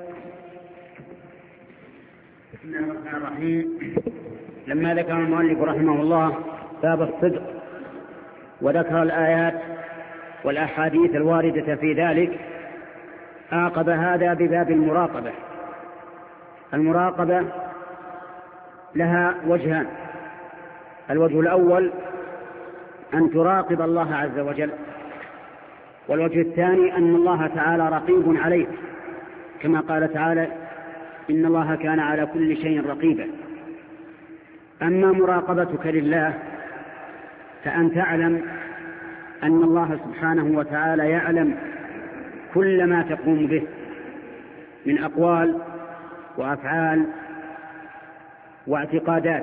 بسم الله الرحمن الرحيم. لما ذكر المؤلف رحمه الله باب الصدق وذكر الآيات والأحاديث الواردة في ذلك، عاقب هذا بباب المراقبة. المراقبة لها وجهان: الوجه الأول أن تراقب الله عز وجل، والوجه الثاني أن الله تعالى رقيب عليك، كما قال تعالى: إن الله كان على كل شيء رقيبا. أما مراقبتك لله فأن تعلم أن الله سبحانه وتعالى يعلم كل ما تقوم به من أقوال وأفعال واعتقادات،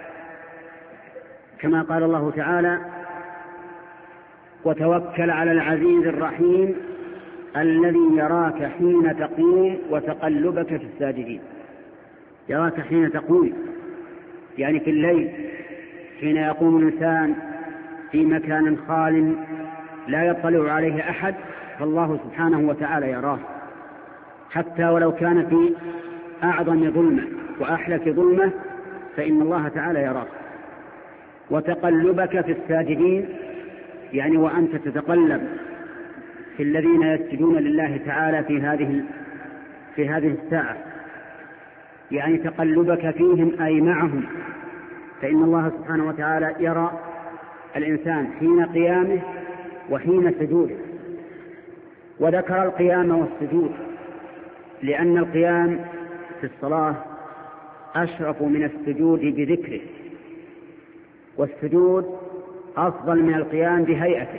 كما قال الله تعالى: وتوكل على العزيز الرحيم الذي يراك حين تقوم وتقلبك في الساجدين. يراك حين تقوم يعني في الليل، حين يقوم الإنسان في مكان خال لا يطلع عليه أحد، فالله سبحانه وتعالى يراه، حتى ولو كان في أعظم ظلمة وأحلك ظلمة فإن الله تعالى يراه. وتقلبك في الساجدين يعني وأنت تتقلب في الذين يسجدون لله تعالى في هذه الساعة، يعني تقلبك فيهم أي معهم، فإن الله سبحانه وتعالى يرى الإنسان حين قيامه وحين سجوده. وذكر القيام والسجود لأن القيام في الصلاة أشرف من السجود بذكره، والسجود أفضل من القيام بهيئته.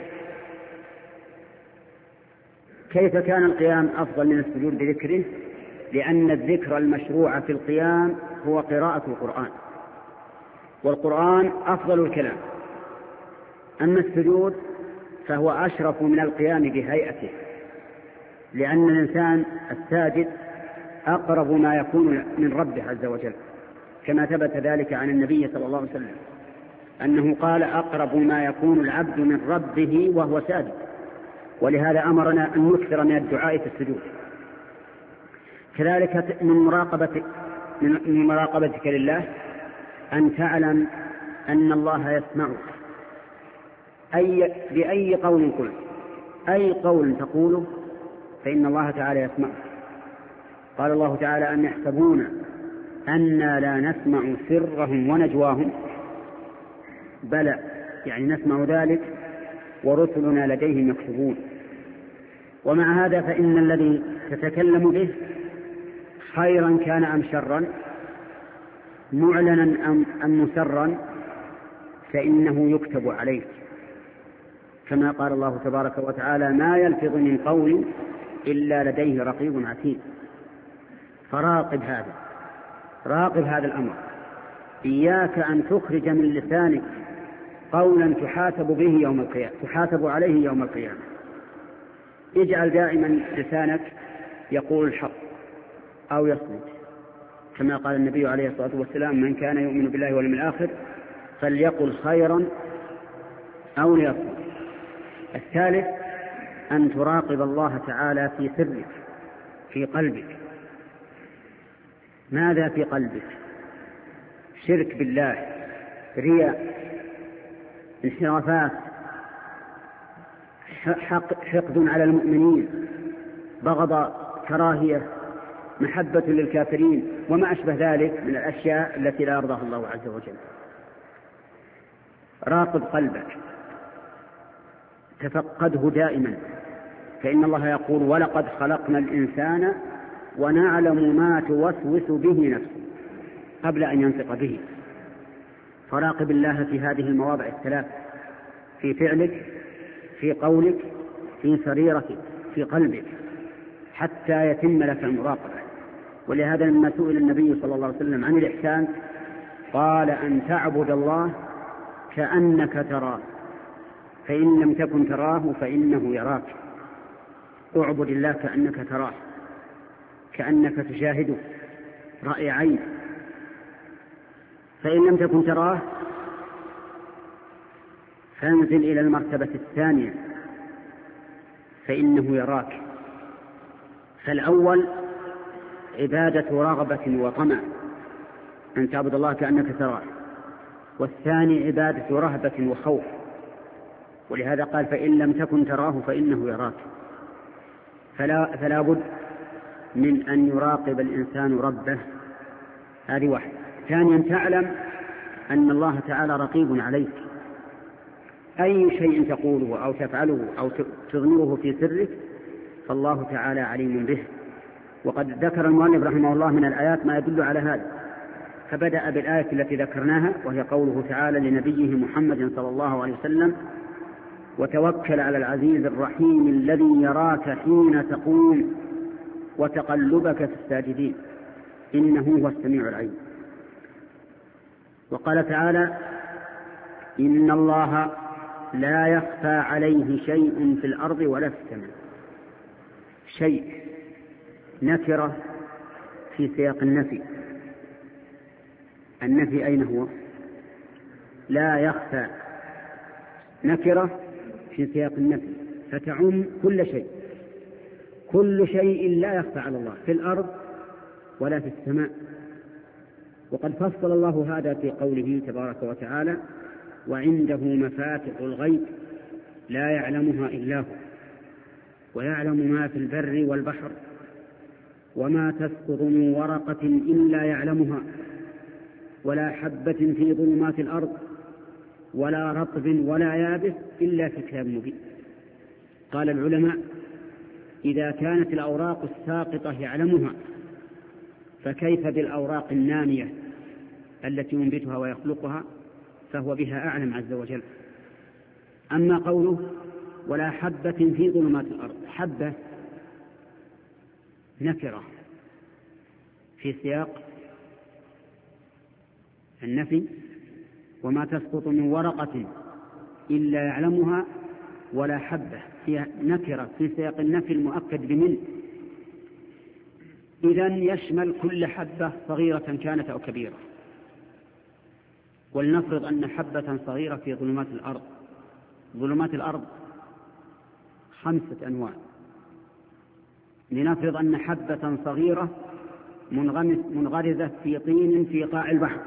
كيف كان القيام أفضل من السجود بذكره؟ لأن الذكر المشروع في القيام هو قراءة القرآن، والقرآن أفضل الكلام. أما السجود فهو أشرف من القيام بهيئته، لأن الإنسان الساجد أقرب ما يكون من ربه عز وجل، كما ثبت ذلك عن النبي صلى الله عليه وسلم أنه قال: أقرب ما يكون العبد من ربه وهو ساجد. ولهذا أمرنا أن نكثر من الدعاء في السجود. كذلك من مراقبتك لله أن تعلم أن الله يسمعك بأي قول قلت، أي قول تقوله فإن الله تعالى يسمعك. قال الله تعالى: أم يحسبون أنا لا نسمع سرهم ونجواهم؟ بلى، يعني نسمع ذلك ورسلنا لديهم يكتبون. ومع هذا فإن الذي تتكلم به خيرا كان أم شرا، معلنا أم مسرا، فإنه يكتب عليك، كما قال الله تبارك وتعالى: ما يلفظ من قول إلا لديه رقيب عتيد. فراقب هذا، راقب هذا الأمر. إياك أن تخرج من لسانك قولا تحاسب عليه يوم القيامة. اجعل دائما لسانك يقول الحق أو يصمت، كما قال النبي عليه الصلاة والسلام: من كان يؤمن بالله واليوم الآخر فليقل خيرا أو ليصمت. الثالث أن تراقب الله تعالى في سرك، في قلبك. ماذا في قلبك؟ شرك بالله، رياء، انحرافات، حقد على المؤمنين، بغض، كراهية، محبة للكافرين، وما أشبه ذلك من الأشياء التي لا يرضاها الله عز وجل. راقب قلبك، تفقده دائما، فإن الله يقول ولقد خلقنا الإنسان ونعلم ما توسوس به نفسه قبل أن ينطق به. فراقب الله في هذه المواضع الثلاث: في فعلك، في قولك، في سريرتك، في قلبك، حتى يتم لك المراقبة. ولهذا لما سئل النبي صلى الله عليه وسلم عن الإحسان قال: أن تعبد الله كأنك تراه فإن لم تكن تراه فإنه يراك. اعبد الله كأنك تراه، كأنك تشاهده رأي عين. فإن لم تكن تراه فانزل إلى المرتبة الثانية فإنه يراك. فالأول عبادة رغبة وطمع، أن تعبد الله كأنك تراه، والثاني عبادة رهبة وخوف. ولهذا قال: فإن لم تكن تراه فإنه يراك. فلا بد من أن يراقب الإنسان ربه. هذه واحدة. ثانيا تعلم أن الله تعالى رقيب عليك. أي شيء تقوله أو تفعله أو تظهره في سرك فالله تعالى عليم به. وقد ذكر المؤلف رحمه الله من الآيات ما يدل على هذا، فبدأ بالآية التي ذكرناها وهي قوله تعالى لنبيه محمد صلى الله عليه وسلم: وتوكل على العزيز الرحيم الذي يراك حين تقوم وتقلبك في الساجدين إنه هو السميع العليم. وقال تعالى: إن الله لا يخفى عليه شيء في الأرض ولا في السماء. شيء نكرة في سياق النفي. النفي أين هو؟ لا يخفى، نكرة في سياق النفي فتعم كل شيء. كل شيء لا يخفى على الله في الأرض ولا في السماء. وقد فصل الله هذا في قوله تبارك وتعالى: وعنده مفاتح الغيب لا يعلمها إلا هو ويعلم ما في البر والبحر وما تسقط من ورقة إلا يعلمها ولا حبة في ظلمات الأرض ولا رطب ولا يابس إلا في كتاب مبين. قال العلماء: إذا كانت الأوراق الساقطة يعلمها فكيف بالأوراق النامية التي ينبتها ويخلقها، فهو بها أعلم عز وجل. أما قوله ولا حبة في ظلمات الأرض، حبة نكرة في سياق النفي، وما تسقط من ورقة إلا يعلمها ولا حبة هي نكرة في سياق النفي المؤكد بمن. إذن يشمل كل حبة صغيرة كانت أو كبيرة. ولنفرض أن حبة صغيرة في ظلمات الأرض. ظلمات الأرض 5 أنواع. لنفرض أن حبة صغيرة منغرزة في طين في قاع البحر.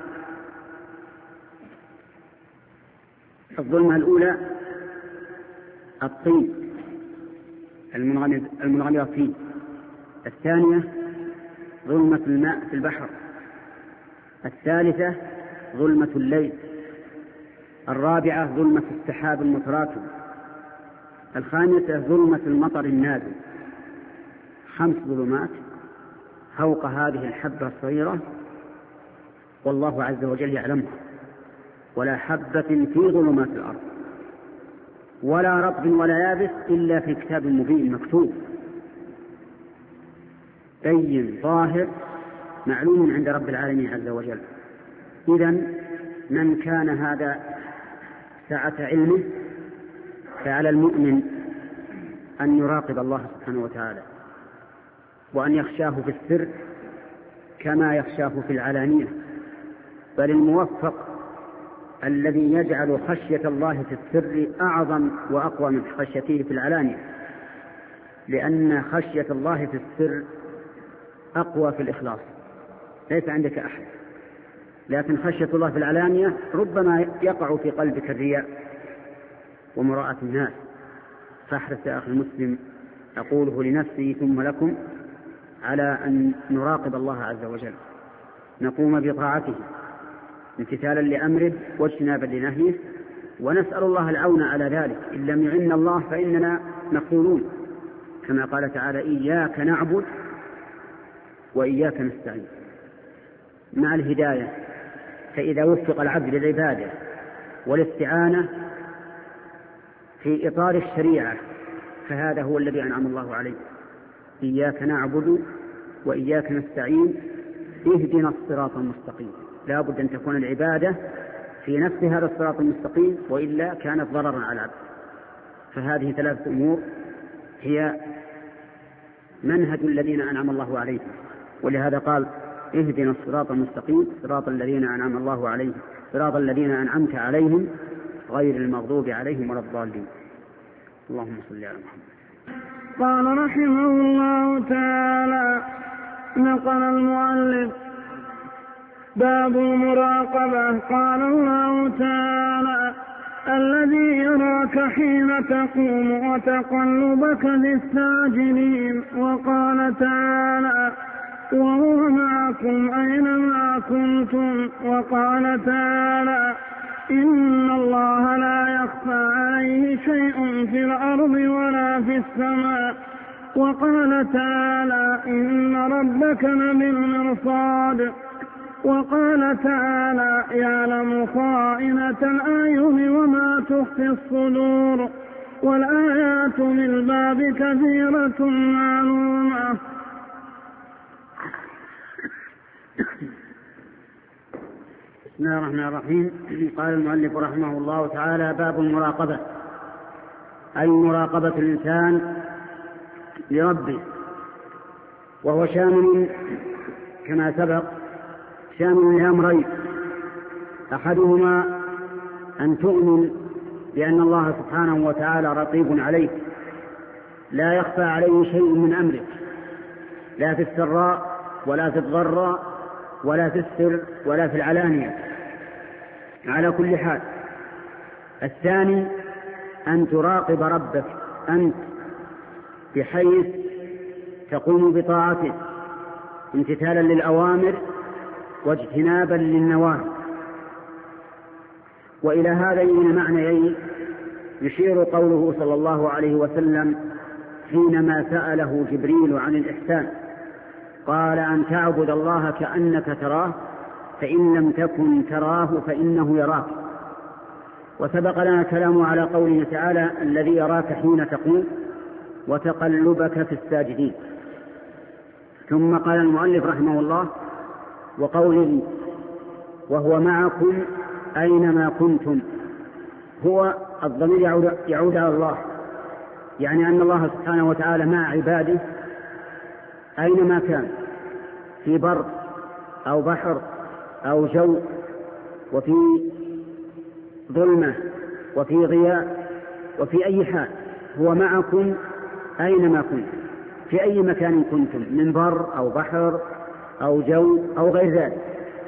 الظلمة الأولى الطين المنغمرة فيه. الثانية ظلمة الماء في البحر. الثالثة ظلمة الليل. الرابعة ظلمة السحاب المتراكم. الخامسة ظلمة المطر النازل. 5 ظلمات فوق هذه الحبة الصغيرة والله عز وجل يعلمها. ولا حبة في ظلمات الأرض ولا رطب ولا يابس إلا في كتاب مبين مكتوب بين ظاهر معلوم عند رب العالمين عز وجل. إذن من كان هذا سعة علمه فعلى المؤمن أن يراقب الله سبحانه وتعالى وأن يخشاه في السر كما يخشاه في العلانية. بل الموفق الذي يجعل خشية الله في السر أعظم وأقوى من خشيته في العلانية، لأن خشية الله في السر أقوى في الإخلاص. ليس عندك أحد، لكن خشية الله في العلانية ربما يقع في قلبك الرياء ومراءة الناس. فاحرص يا أخي المسلم، أقوله لنفسي ثم لكم، على أن نراقب الله عز وجل، نقوم بطاعته امتثالا لأمره واجتنابا لنهيه، ونسأل الله العون على ذلك. إن لم يعن الله فإننا مخذولون، كما قال تعالى إياك نعبد وإياك نستعين مع الهداية. فإذا وفق العبد للعبادة والاستعانة في إطار الشريعة فهذا هو الذي أنعم الله عليه. إياك نعبد وإياك نستعين اهدنا الصراط المستقيم. لا بد أن تكون العبادة في نفس هذا الصراط المستقيم وإلا كانت ضررا على العبد. فهذه ثلاثة أمور هي منهج الذين أنعم الله عليهم، ولهذا قال اهدنا الصراط المستقيم صراط الذين أنعم الله عليهم صراط الذين أنعمت عليهم غير المغضوب عليهم ولا الضالين. اللهم صل على محمد. قال رحمه الله تعالى: نقل المؤلف: باب المراقبة. قال الله تعالى: الذي يراك حين تقوم وتقلبك في الساجدين. وقال تعالى: وهو معكم أينما كنتم. وقال تعالى: إن الله لا يخفى عليه شيء في الأرض ولا في السماء. وقال تعالى: إن ربك لبالمرصاد. وقال تعالى: يعلم خائنة الأعين وما تخفي الصدور. والآيات للباب كثيرة معلومة. بسم الله الرحمن الرحيم. قال المؤلف رحمه الله تعالى: باب المراقبة، أي مراقبة الإنسان لربه، وهو شامل كما سبق شامل لأمرين: أحدهما أن تؤمن بأن الله سبحانه وتعالى رقيب عليك لا يخفى عليه شيء من أمرك، لا في السراء ولا في الضراء ولا في السر ولا في العلانية، على كل حال. الثاني أن تراقب ربك أنت بحيث تقوم بطاعته امتثالا للأوامر واجتنابا للنواهي. وإلى هذين المعنيين يشير قوله صلى الله عليه وسلم حينما سأله جبريل عن الإحسان، قال: أن تعبد الله كأنك تراه فإن لم تكن تراه فإنه يراك. وسبق لنا الكلام على قوله تعالى: الذي يراك حين تقوم وتقلبك في الساجدين. ثم قال المؤلف رحمه الله: وقوله وهو معكم أينما كنتم، هو الضمير يعود على الله، يعني أن الله سبحانه وتعالى مع عباده أينما كان، في بر أو بحر أو جو، وفي ظلمة وفي ضياء وفي أي حال، هو معكم أينما كنتم، في أي مكان كنتم، من بر أو بحر أو جو أو غير ذلك.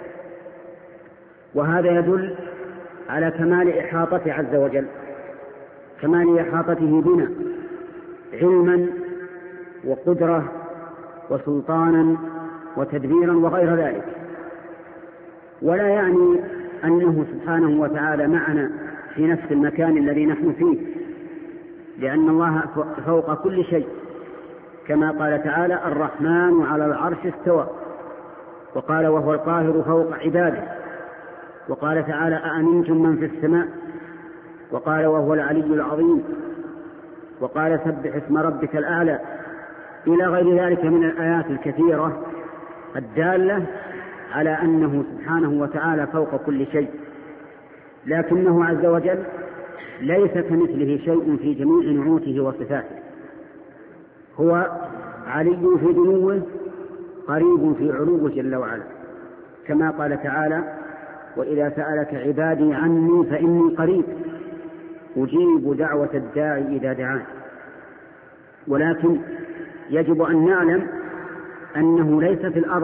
وهذا يدل على كمال إحاطته عز وجل، كمال إحاطته بنا علما وقدرة وسلطانا وتدبيرا وغير ذلك. ولا يعني أنه سبحانه وتعالى معنا في نفس المكان الذي نحن فيه، لأن الله فوق كل شيء، كما قال تعالى: الرحمن على العرش استوى. وقال: وهو القاهر فوق عباده. وقال تعالى: أأمنتم من في السماء. وقال: وهو العلي العظيم. وقال: سبح اسم ربك الأعلى، إلى غير ذلك من الآيات الكثيرة الدالة على أنه سبحانه وتعالى فوق كل شيء. لكنه عز وجل ليس كمثله شيء في جميع نعوته وصفاته، هو علي في دنوه قريب في علوه جل وعلا، كما قال تعالى: وإذا سألك عبادي عني فإني قريب أجيب دعوة الداعي إذا دعان. ولكن يجب أن نعلم أنه ليس في الأرض،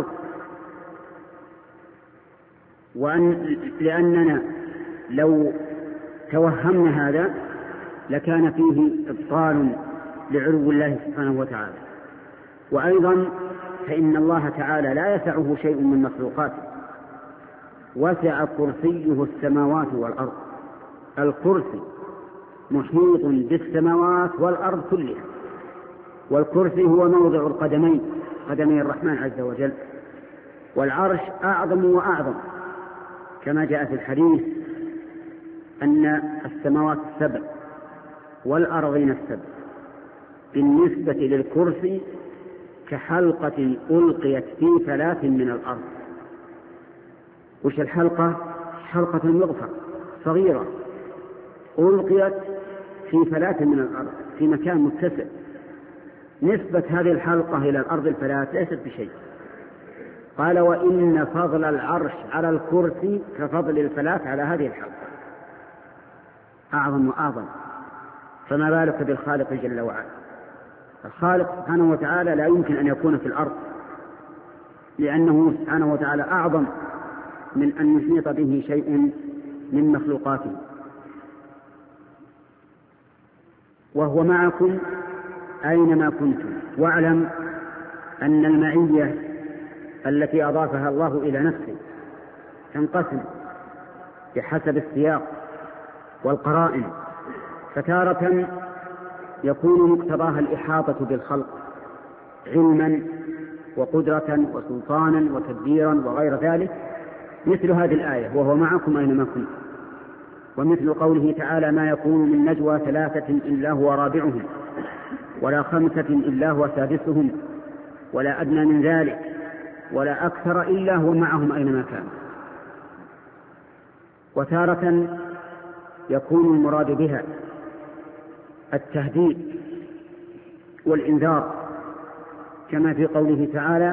لأننا لو توهمنا هذا لكان فيه إبطال لعلو الله سبحانه وتعالى. وأيضا فإن الله تعالى لا يسعه شيء من مخلوقاته، وسع كرسيه السماوات والأرض. الكرسي محيط بالسماوات والأرض كلها، والكرسي هو موضع القدمين، قدمي الرحمن عز وجل. والعرش أعظم وأعظم، كما جاء في الحديث أن السماوات السبع والأرضين السبع بالنسبة للكرسي كحلقة ألقيت في فلاة من الأرض. وش الحلقة؟ حلقة المغفر صغيرة ألقيت في فلاة من الأرض في مكان متسع. نسبة هذه الحلقة إلى الأرض الفلاة ليست بشيء. قال وإن فضل العرش على الكرسي كفضل الفلاة على هذه الحلقة، أعظم وأعظم، فما بالك بالخالق جل وعلا. الخالق سبحانه وتعالى لا يمكن أن يكون في الأرض، لأنه سبحانه وتعالى أعظم من أن يحيط به شيء من مخلوقاته. وهو معكم أينما كنتم. واعلم أن المعية التي أضافها الله إلى نفسه تنقسم بحسب السياق والقرائن، فتارة يكون مقتضاها الإحاطة بالخلق علما وقدرة وسلطانا وتدبيرا وغير ذلك، مثل هذه الآية وهو معكم أينما كنتم، ومثل قوله تعالى ما يكون من نجوى ثلاثة إلا هو رابعهم ولا خمسة إلا هو سادسهم ولا أدنى من ذلك ولا أكثر إلا هو معهم أينما كان. وتارة يكون المراد بها التهديد والإنذار، كما في قوله تعالى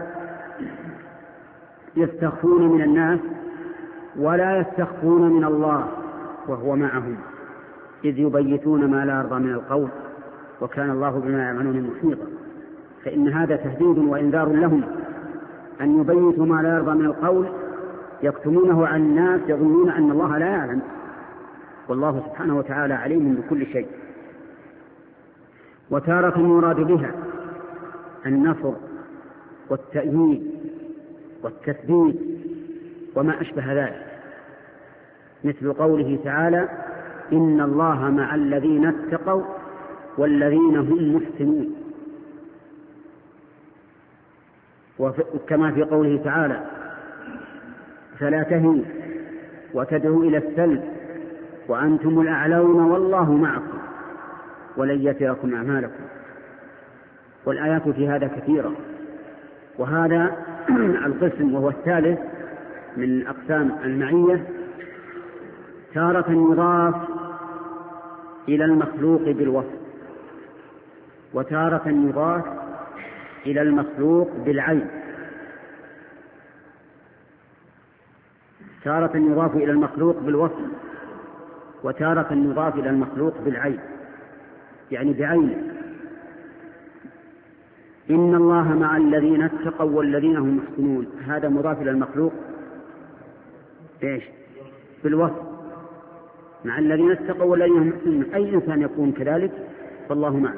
يستخفون من الناس ولا يستخفون من الله وهو معهم إذ يبيتون ما لا يرضى من القول وكان الله بما يعملون محيطا. فإن هذا تهديد وإنذار لهم أن يبيتوا ما لا يرضى من القول، يكتمونه عن الناس يظنون أن الله لا يعلم، والله سبحانه وتعالى عليم بكل شيء. وتارة يراد بها النصر والتأييد والتثبيت وما أشبه ذلك، مثل قوله تعالى إن الله مع الذين اتقوا والذين هم محسنون، وكما في قوله تعالى فلا تهنوا وتدعوا إلى السلم وأنتم الأعلون والله معكم ولن يتركم أعمالكم. والآيات في هذا كثيرة. وهذا القسم وهو الثالث من أقسام المعية تارة يضاف إلى المخلوق بالوصف، وتارة يضاف إلى المخلوق بالعين. تارة يضاف إلى المخلوق بالوصف وتارة يضاف إلى المخلوق بالعين، يعني بعينه. إن الله مع الذين اتقوا والذين هم محسنون، هذا مضاف إلى المخلوق إيش؟ بالوصف، مع الذين اتقوا والذين هم محسنون. أي إنسان يكون كذلك فالله معه.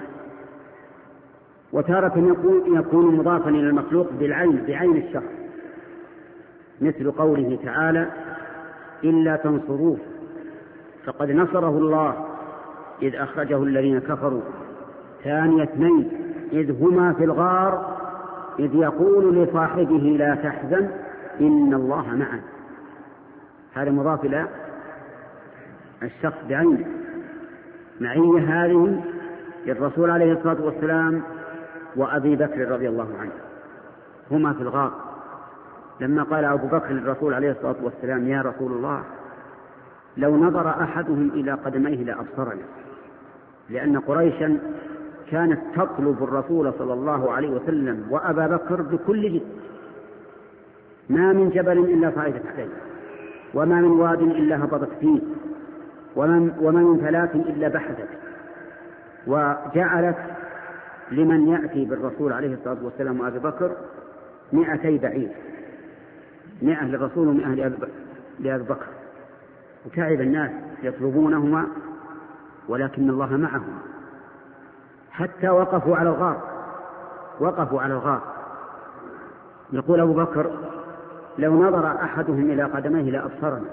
وتارة يكون مضافا إلى المخلوق بالعين، بعين الشخص، مثل قوله تعالى إلا تنصروه فقد نصره الله إذ أخرجه الذين كفروا ثاني اثنين إذ هما في الغار إذ يقول لصاحبه لا تحزن إن الله معنا. هذا مضاف إلى الشخص بعينه. معية هذه للرسول عليه الصلاة والسلام وأبي بكر رضي الله عنه، هما في الغار لما قال أبو بكر للرسول عليه الصلاة والسلام يا رسول الله لو نظر أحدهم إلى قدميه لأبصرنا، لأن قريشا كانت تطلب الرسول صلى الله عليه وسلم وأبا بكر بكل جد، ما من جبل إلا صعدت عليه، وما من واد إلا هبطت فيه، وما من فلاة إلا بحثت، وجعلت لمن يأتي بالرسول عليه الصلاة والسلام وأبي بكر 200 بعير، 100 للرسول و100 لأبي بكر، وتعب الناس يطلبونهما ولكن الله معهم، حتى وقفوا على الغار. يقول أبو بكر لو نظر أحدهم إلى قدميه لأبصرنا،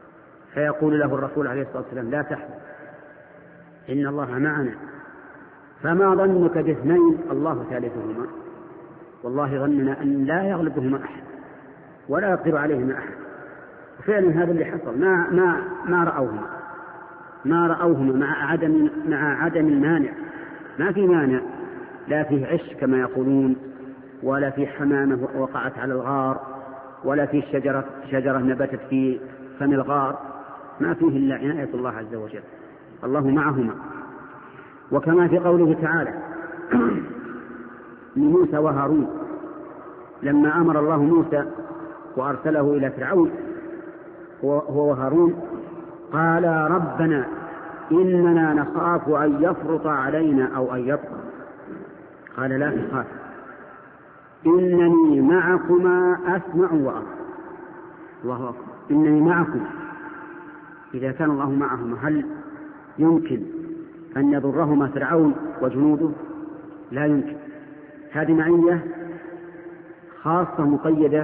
فيقول له الرسول عليه الصلاة والسلام لا تحزن إن الله معنا فما ظنك باثنين الله ثالثهما؟ والله ظننا أن لا يغلبهما أحد ولا يقدر عليهما أحد. وفعلا هذا اللي حصل، ما رأوهما مع عدم المانع. ما في مانع، لا فيه عش كما يقولون، ولا في حمامة وقعت على الغار، ولا في شجرة نبتت في فم الغار، ما فيه إلا عناية الله عز وجل. الله معهما. وكما في قوله تعالى لموسى وهارون لما أمر الله موسى وأرسله إلى فرعون هو وهارون، قال ربنا إننا نخاف أن يفرط علينا أو أن يطغى. قال لا تخاف إنني معكما أسمع وأرى. الله أكبر، إنني معكم. إذا كان الله معهما هل يمكن أن يضرهما فرعون وجنوده؟ لا يمكن. هذه معية خاصة مقيدة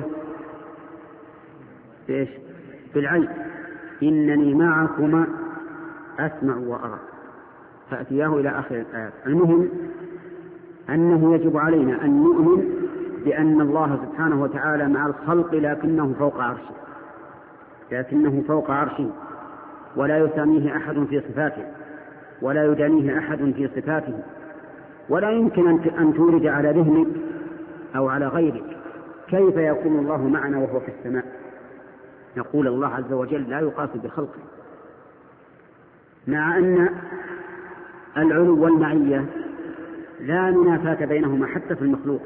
بالعين. إنني معكما أسمع وأرى، فأتياه إلى آخر الآيات. المهم أنه يجب علينا أن نؤمن بأن الله سبحانه وتعالى مع الخلق لكنه فوق عرشه ولا يساميه أحد في صفاته ولا يدانيه أحد في صفاته. ولا يمكن أن تورد على ذهنك أو على غيرك كيف يكون الله معنا وهو في السماء. يقول الله عز وجل لا يقاس بخلقه، مع أن العلو والمعية لا منافاة بينهما حتى في المخلوق.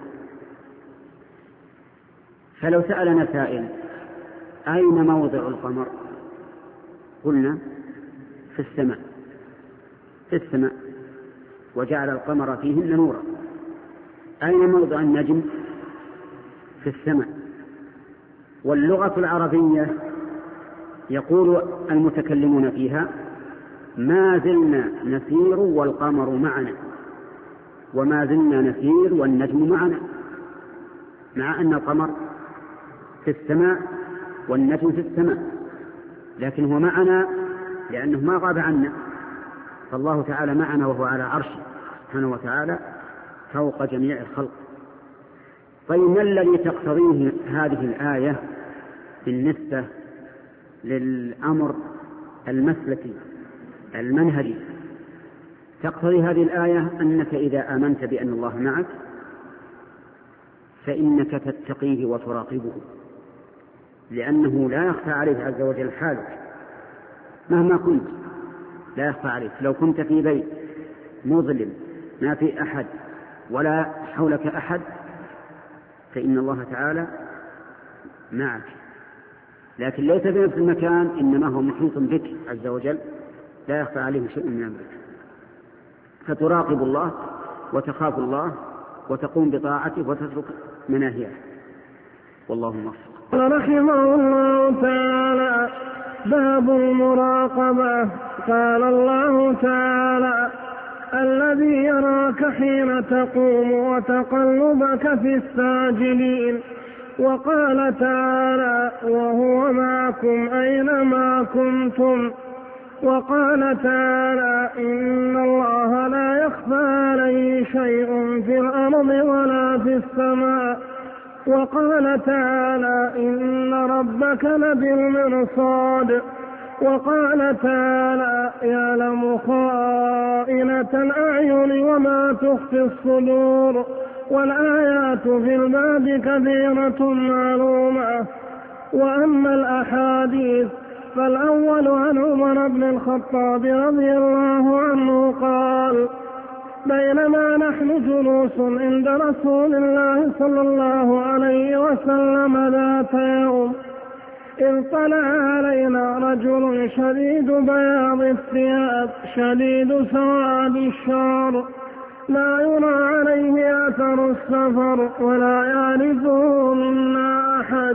فلو سألنا سائل أين موضع القمر؟ قلنا في السماء وجعل القمر فيهن نورا. أين موضع النجم؟ في السماء. واللغة العربية يقول المتكلمون فيها ما زلنا نسير والقمر معنا، وما زلنا نسير والنجم معنا، مع أن القمر في السماء والنجم في السماء، لكن هو معنا لأنه ما غاب عنا. فالله تعالى معنا وهو على عرشه سبحانه وتعالى فوق جميع الخلق. طيب ما الذي تقتضيه هذه الآية بالنسبة للأمر المسلكي المنهجي؟ تقتضي هذه الآية أنك إذا آمنت بأن الله معك فإنك تتقيه وتراقبه، لأنه لا يخفى عليه عز وجل حالك مهما كنت، لا يخفى عليك. لو كنت في بيت مظلم ما في أحد ولا حولك أحد فإن الله تعالى معك، لكن ليس في نفس المكان، إنما هو محيط بك عز وجل لا يخفى عليه شيء من أمرك. فتراقب الله وتخاف الله وتقوم بطاعته وتترك مناهيه. والله موفق. رحمه الله تعالى. باب المراقبة. قال الله تعالى الذي يراك حين تقوم وتقلبك في الساجدين. وقال تعالى وهو معكم أينما كنتم. وقال تعالى إن الله لا يخفى عليه شيء في الأرض ولا في السماء. وقال تعالى إن ربك لبالمرصاد. وقال تعالى يعلم خائنة الأعين وما تخفي الصدور. والآيات في الباب كثيرة معلومة. وأما الأحاديث فالأول عن عمر بن الخطاب رضي الله عنه قال بينما نحن جلوس عند رسول الله صلى الله عليه وسلم ذات يوم إذ طلع علينا رجل شديد بياض الثياب شديد سواد الشعر لا يرى عليه أثر السفر ولا يعرفه منا أحد،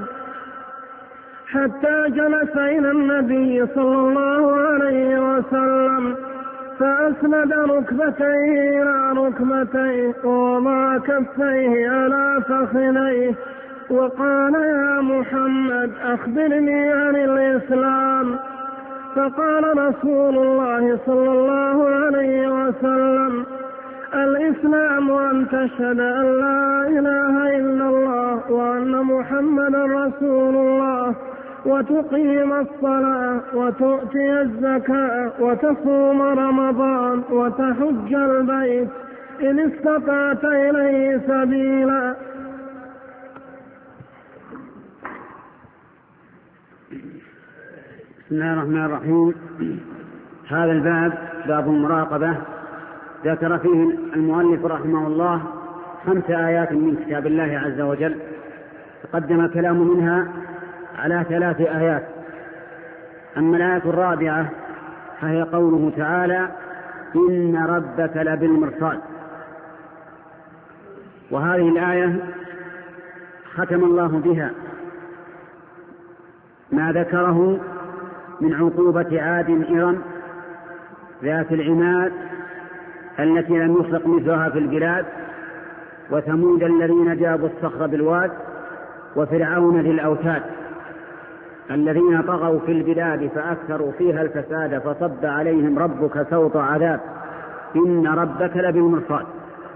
حتى جلس إلى النبي صلى الله عليه وسلم فأسند ركبتيه إلى ركبتيه ووضع كفيه على فخذيه وقال يا محمد أخبرني عن الإسلام. فقال رسول الله صلى الله عليه وسلم الإسلام أن تشهد أن لا إله إلا الله وأن محمدا رسول الله وتقيم الصلاة وتؤتي الزكاة وتصوم رمضان وتحج البيت إن استطعت إليه سبيلا. بسم الله الرحمن الرحيم. هذا الباب باب المراقبة ذكر فيه المؤلف رحمه الله 5 آيات من كتاب الله عز وجل، تقدم الكلام منها على 3 آيات. أما الآية الرابعة فهي قوله تعالى إن ربك لبالمرصاد. وهذه الآية ختم الله بها ما ذكره من عقوبة عاد إرم ذات العماد التي لم يخلق مثلها في البلاد، وثمود الذين جابوا الصخر بالواد، وفرعون ذي الأوتاد الذين طغوا في البلاد فأكثروا فيها الفساد فصب عليهم ربك سوط عذاب إن ربك لبالمرصاد.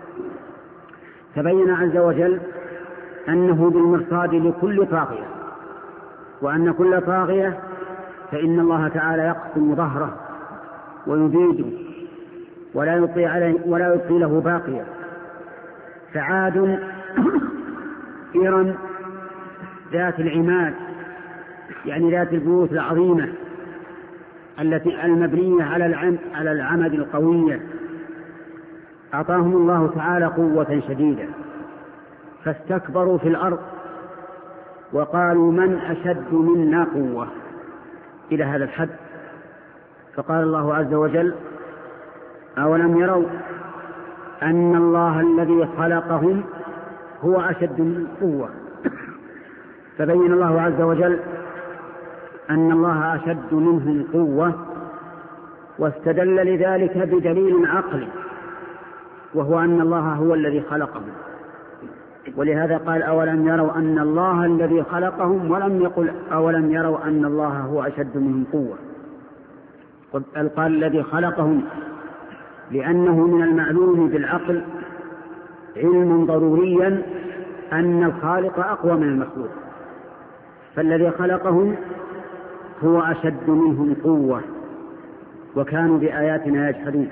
تبين عز وجل أنه بالمرصاد لكل طاغية، وأن كل طاغية فإن الله تعالى يقسم ظهره ويبيده ولا يبقي له باقية. فعاد إرم ذات العماد يعني ذات البيوت العظيمة التي المبنية على العمد القوية، أعطاهم الله تعالى قوة شديدة فاستكبروا في الأرض وقالوا من أشد منا قوة إلى هذا الحد. فقال الله عز وجل أولم يروا أن الله الذي خلقهم هو أشد من قوة. فبين الله عز وجل أن الله أشد منهم قوة، واستدل لذلك بدليل عقلي وهو أن الله هو الذي خلقهم، ولهذا قال أولم يروا أن الله الذي خلقهم ولم يقل أولم يروا أن الله هو أشد منهم قوة. قال الذي خلقهم لأنه من المعلوم بالعقل علما ضروريا أن الخالق أقوى من المخلوق، فالذي خلقهم هو أشد منهم قوة وكانوا بآياتنا يجحدون،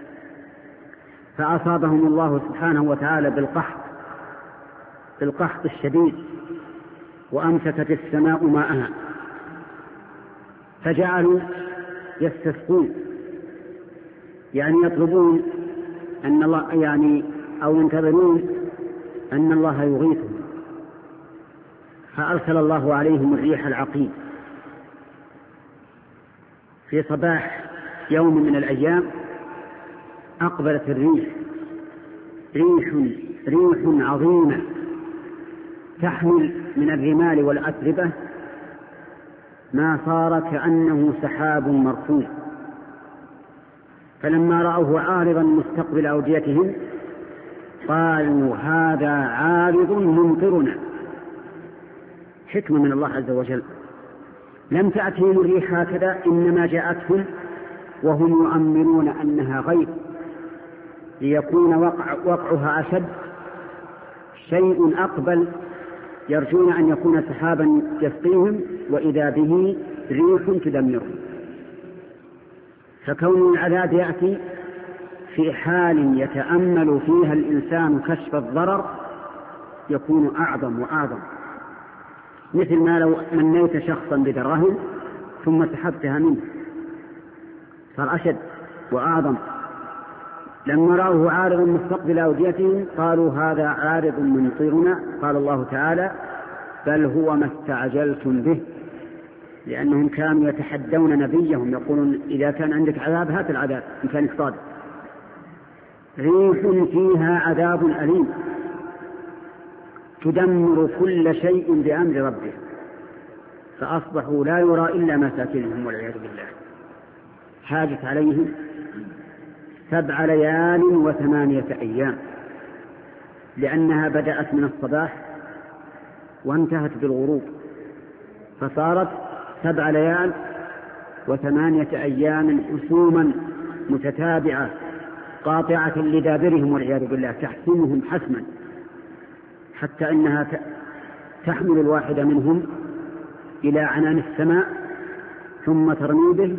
فأصابهم الله سبحانه وتعالى بالقحط الشديد وأمسكت السماء ماءها، فجعلوا يستسقون يعني يطلبون أن الله أو ينتظرون أن الله يغيثهم، فأرسل الله عليهم الريح العقيم في صباح يوم من الأيام. أقبلت الريح ريح عظيمة تحمل من الرمال والأتربة ما صار كأنه سحاب مركوم، فلما رأوه عارضا مستقبل أوديتهم قالوا هذا عارض ممطرنا. حكمة من الله عز وجل، لم تأتهم الريح هكذا، إنما جاءتهم وهم يؤمنون أنها غيث ليكون وقعها أشد، شيء أقبل يرجون أن يكون سحابا يسقيهم وإذا به ريح تدمرهم. فكون العذاب يأتي في حال يتأمل فيها الإنسان كشف الضرر يكون أعظم وأعظم، مثل ما لو منيت شخصا بدراهم ثم سحبتها منه صار أشد وأعظم. لما رأوه عارض مستقبل أوديتهم قالوا هذا عارض ممطرنا. قال الله تعالى بل هو ما استعجلتم به، لأنهم كانوا يتحدون نبيهم يقولون إذا كان عندك عذاب هات العذاب إن كان صادق. ريح فيها عذاب أليم تدمر كل شيء بأمر ربه فأصبحوا لا يرى إلا مساكنهم والعياذ بالله. حاجت عليهم 7 ليال و8 أيام، لأنها بدأت من الصباح وانتهت بالغروب، فصارت 7 ليال و8 أيام حسوما متتابعة قاطعة لدابرهم والعياذ بالله، تحسمهم حسما حتى إنها تحمل الواحد منهم إلى عنان السماء ثم ترمي به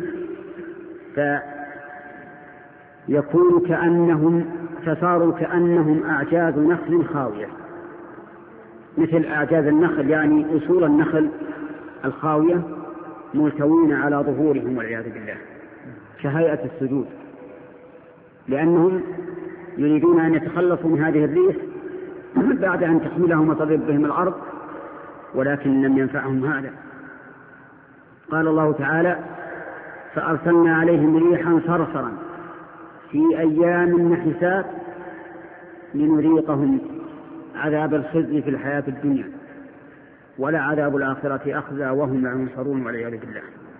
فصاروا كأنهم أعجاز نخل خاوية، مثل أعجاز النخل يعني أصول النخل الخاوية ملتوين على ظهورهم والعياذ بالله كهيئة السجود، لأنهم يريدون أن يتخلصوا من هذه الريح بعد أن تحملهم وتضرب بهم الأرض، ولكن لم ينفعهم هذا. قال الله تعالى: فأرسلنا عليهم ريحا صرصرا في أيام نحسات لنذيقهم عذاب الخزي في الحياة الدنيا ولعذاب الآخرة أخزى وهم لا ينصرون والعياذ بالله.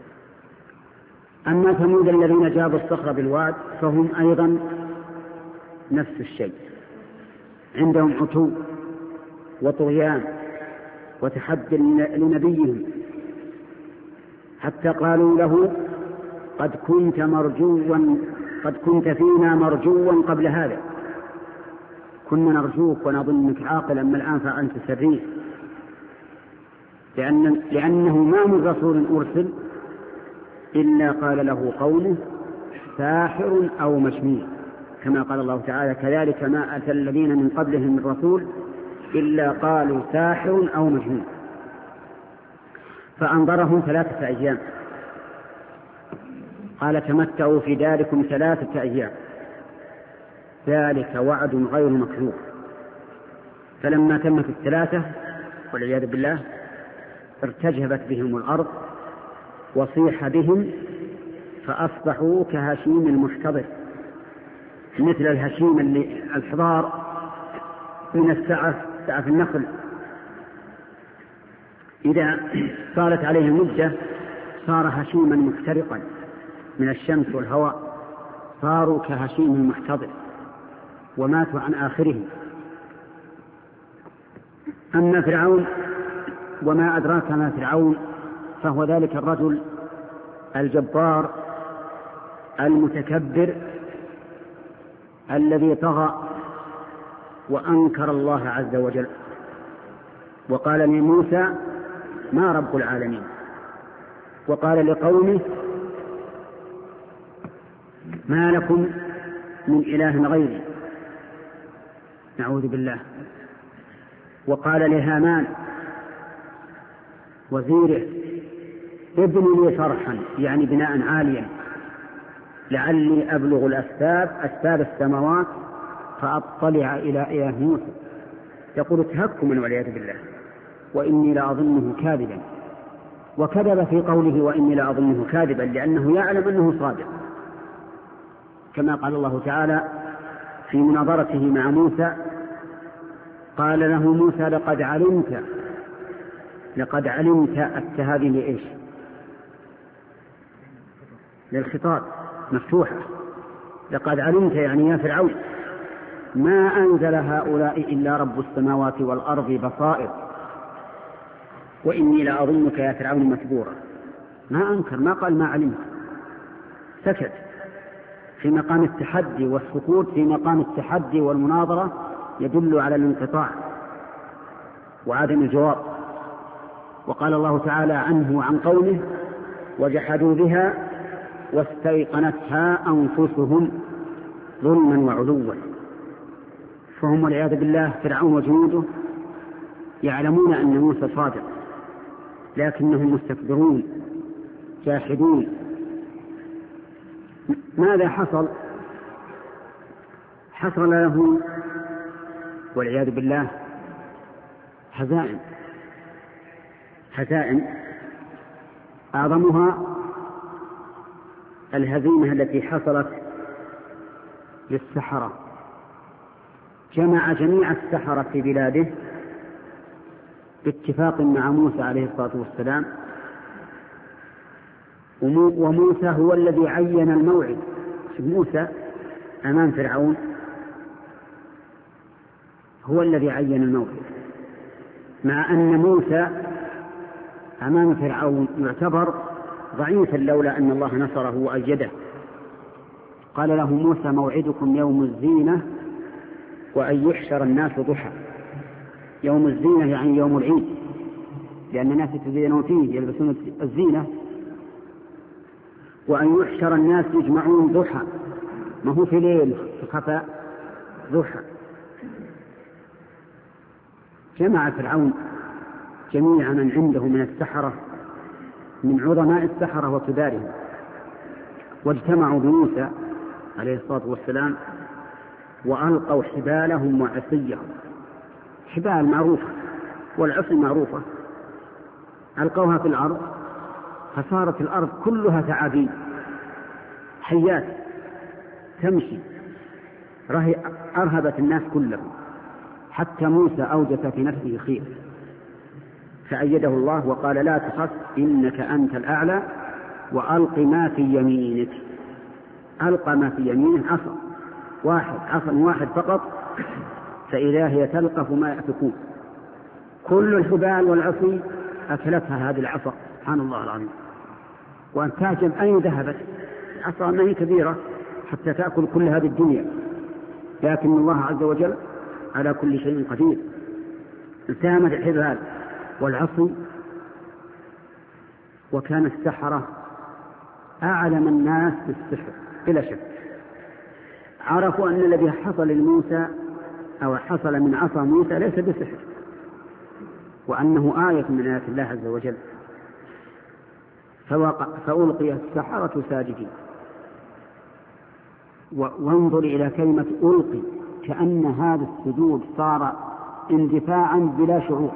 أما ثمود الذين جابوا الصخر بالواد فهم أيضا نفس الشيء، عندهم عتو وطغيان وتحدي لنبيهم، حتى قالوا له: قد كنت فينا مرجوا قبل هذا، كنا نرجوك ونظنك عاقلا، أما الآن فأنت سريع، لأنه ما من رسول أرسل إلا قال له قومه ساحر أو مجنون، كما قال الله تعالى: كذلك ما أتى الذين من قبلهم من رسول إلا قالوا ساحر أو مجنون. فأنظرهم 3 أيام، قال: تمتعوا في داركم 3 أيام ذلك وعد غير مكذوب. فلما تمت 3 والعياذ بالله ارتجبت بهم الأرض وصيح بهم فأصبحوا كهشيم المحتضر، مثل الهشيم الحضار من سعف النخل، إذا صارت عليه مدة صار هشيما محترقا من الشمس والهواء، صاروا كهشيم المحتضر وماتوا عن آخرهم. أما فرعون وما أدراك ما فرعون، فهو ذلك الرجل الجبار المتكبر الذي طغى وأنكر الله عز وجل، وقال لموسى: ما رب العالمين، وقال لقومه: ما لكم من إله غيري، نعوذ بالله. وقال لهامان وزيره: ابن لي صرحا، يعني بناء عاليا، لعلي أبلغ أسباب السماوات فأطلع إلى إله موسى. يقول تهكما والعياذ بالله، وإني لأظنه كاذبا، وكذب في قوله وإني لأظنه كاذبا لأنه يعلم أنه صادق، كما قال الله تعالى في مناظرته مع موسى: قال له موسى: لقد علمت التهابي لإيش؟ للخطاب مفتوحة، لقد علمت يعني يا فرعون ما أنزل هؤلاء إلا رب السماوات والأرض بصائر، وإني لأظنك يا فرعون مثبورا. ما أنكر، ما قال ما علمت، سكت في مقام التحدي، والسكوت في مقام التحدي والمناظرة يدل على الانقطاع وعدم الجواب. وقال الله تعالى عنه وعن قومه: وجحدوا بها واستيقنتها أنفسهم ظلما وعلوا. فهم والعياذ بالله فرعون وجنوده يعلمون أن موسى صادق، لكنهم مستكبرون جاحدون. ماذا حصل؟ حصل له والعياذ بالله هزائم أعظمها الهزيمة التي حصلت للسحرة. جمع جميع السحرة في بلاده باتفاق مع موسى عليه الصلاة والسلام، وموسى هو الذي عين الموعد. موسى أمام فرعون هو الذي عين الموعد، مع أن موسى أمام فرعون يعتبر ضعيفا لولا أن الله نصره وأيده. قال له موسى موعدكم يوم الزينة وأن يحشر الناس ضحى. يوم الزينة يعني يوم العيد، لأن الناس يتزينون فيه يلبسون الزينة. وأن يحشر الناس يجمعون ضحى، ما هو في ليل في خفاء، ضحى. جمع فرعون جميع من عنده من السحرة، من عظماء السحرة وكبارهم، واجتمعوا بموسى عليه الصلاة والسلام وألقوا حبالهم وعصيهم. حبال معروفة والعصي معروفة، ألقوها في الأرض فصارت الأرض كلها ثعابين حيات تمشي، أرهبت الناس كلهم، حتى موسى أوجس في نفسه خير فأيده الله وقال لا تخف إنك أنت الأعلى وألق ما في يمينك. ألقى ما في يمينه عصا واحد فقط، فإذا هي تلقف ما يأفكون. كل الحبال والعصي أكلتها هذه العصا، سبحان الله العظيم. وأن تعجب أين ذهبت العصا؟ ما هي كبيرة حتى تأكل كل هذه الدنيا، لكن الله عز وجل على كل شيء قدير. التهمت الحبال والعصي. وكان السحرة أعلم الناس بالسحر بلا شك. عرفوا أن الذي حصل لموسى أو حصل من عصا موسى ليس بسحر، وأنه آية من آيات الله عز وجل. فألقي السحرة ساجدين. وانظر إلى كلمة ألقي، كأن هذا السجود صار اندفاعا بلا شعور،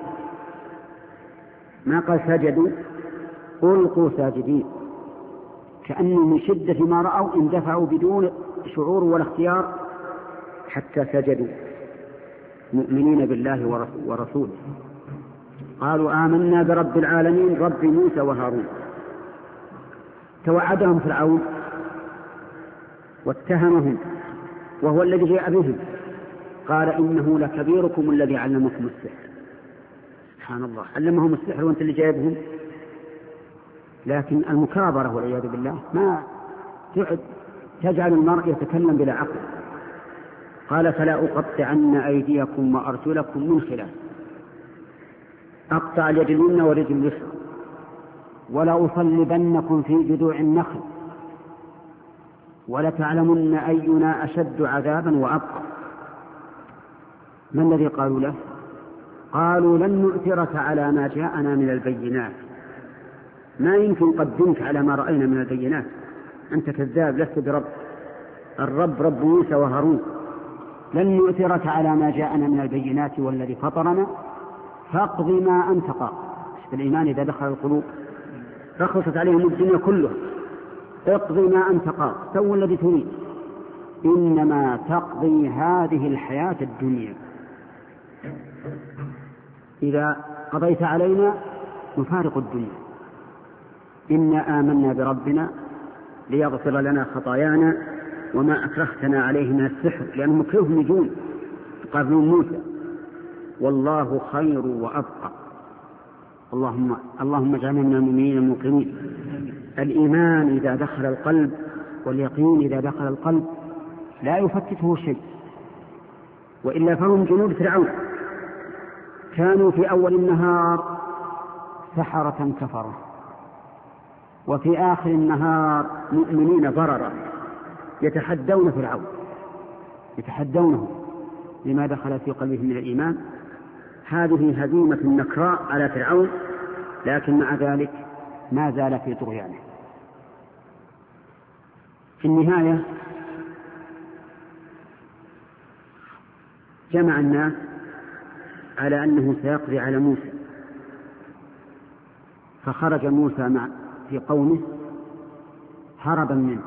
ما قال سجدوا، ألقوا ساجدين، كأنه من شدة ما رأوا اندفعوا بدون شعور ولا اختيار حتى سجدوا مؤمنين بالله ورسوله. قالوا آمنا برب العالمين رب موسى وهارون. توعدهم فرعون واتهمهم وهو الذي جاء بهم، قال إنه لكبيركم الذي علمكم السحر. سبحان الله، علمهم السحر وانت اللي جايبهم. لكن المكابرة والعياذ بالله ما تجعل المرء يتكلم بلا عقل. قال فلا أقطعن أيديكم وأرجلكم من خلاف، أقطع اليد اليمنى والرجل اليسرى، ولا أصلبنكم في جذوع النخل ولتعلمن أينا أشد عذابا وأبقى. ما الذي قالوا له؟ قالوا لن نؤثرك على ما جاءنا من البينات، ما يمكن قدمك على ما رأينا من البينات، أنت كذاب لست برب، الرب رب موسى وهارون. لن نؤثرك على ما جاءنا من البينات والذي فطرنا فاقض ما أنت قاض. الإيمان إذا دخل القلوب رخصت عليهم الدنيا كلها. اقض ما أنت قاض، سوى الذي تريد، إنما تقضي هذه الحياة الدنيا، إذا قضيت علينا نفارق الدنيا. إنا آمنا بربنا ليغفر لنا خطايانا وما أكرهتنا عليه من السحر، لأنهم مكرههم يجون يقابلون موسى، والله خير وأبقى. اللهم اجعلنا من المؤمنين الموقنين. الإيمان إذا دخل القلب واليقين إذا دخل القلب لا يفتته شيء، وإلا فهم جنود فرعون، كانوا في أول النهار سحرة كفرة، وفي آخر النهار مؤمنين ضررا يتحدون فرعون، يتحدونه لما دخل في قلبه من الإيمان. هذه هزيمة نكراء على فرعون، لكن مع ذلك ما زال في طغيانه. في النهاية جمع الناس على أنه سيقضي على موسى، فخرج موسى في قومه هربا منه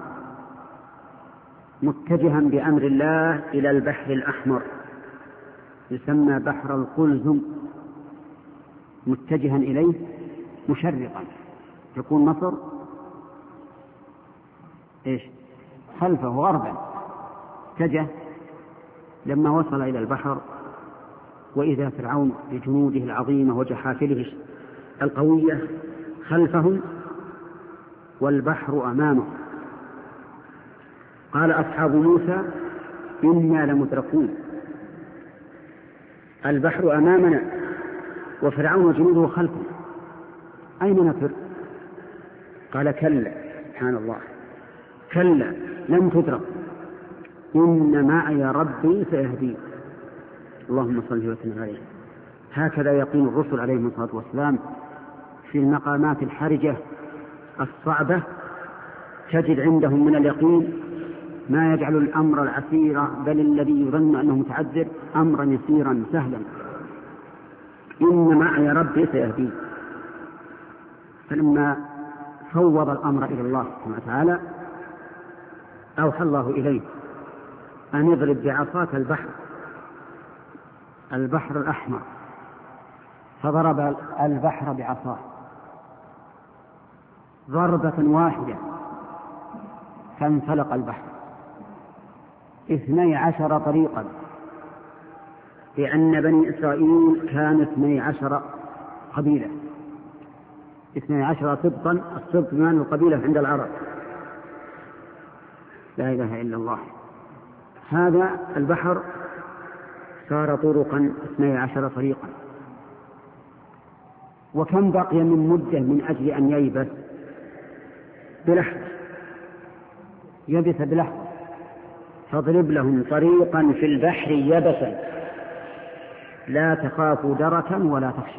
متجها بأمر الله إلى البحر الأحمر يسمى بحر القلزم، متجها إليه مشرقا، تكون مصر خلفه غربا. اتجه لما وصل إلى البحر وإذا فرعون بجنوده العظيمة وجحافله القوية خلفهم والبحر أمامه، قال أصحاب موسى إنا لمدركون، البحر أمامنا وفرعون وجنوده خلفنا، أين نفر؟ قال كلا، سبحان الله، كلا لم تدرك، إن معي ربي سيهدين. اللهم صل وسلم عليه. هكذا يقين الرسل عليهم الصلاة والسلام في المقامات الحرجة الصعبة، تجد عندهم من اليقين ما يجعل الأمر العسير بل الذي يظن أنه متعذر أمرا يسيرا سهلا. إن معي ربي سيهدين. فلما فوض الأمر إلى الله سبحانه وتعالى أوحى الله إليه أن يضرب بعصاك البحر الأحمر، فضرب البحر بعصاه ضربة واحدة فانفلق البحر 12 طريقا، لأن بني إسرائيل كانت 12 قبيلة، 12 سبطا، السبط بمعنى القبيلة عند العرب. لا إله إلا الله. هذا البحر صار طرقا 12 طريقا. وكم بقي من مدة من أجل أن ييبس؟ بلحظة، يبس بلحظة. فاضرب لهم طريقا في البحر يبسا لا تخافوا دركا ولا تخشى.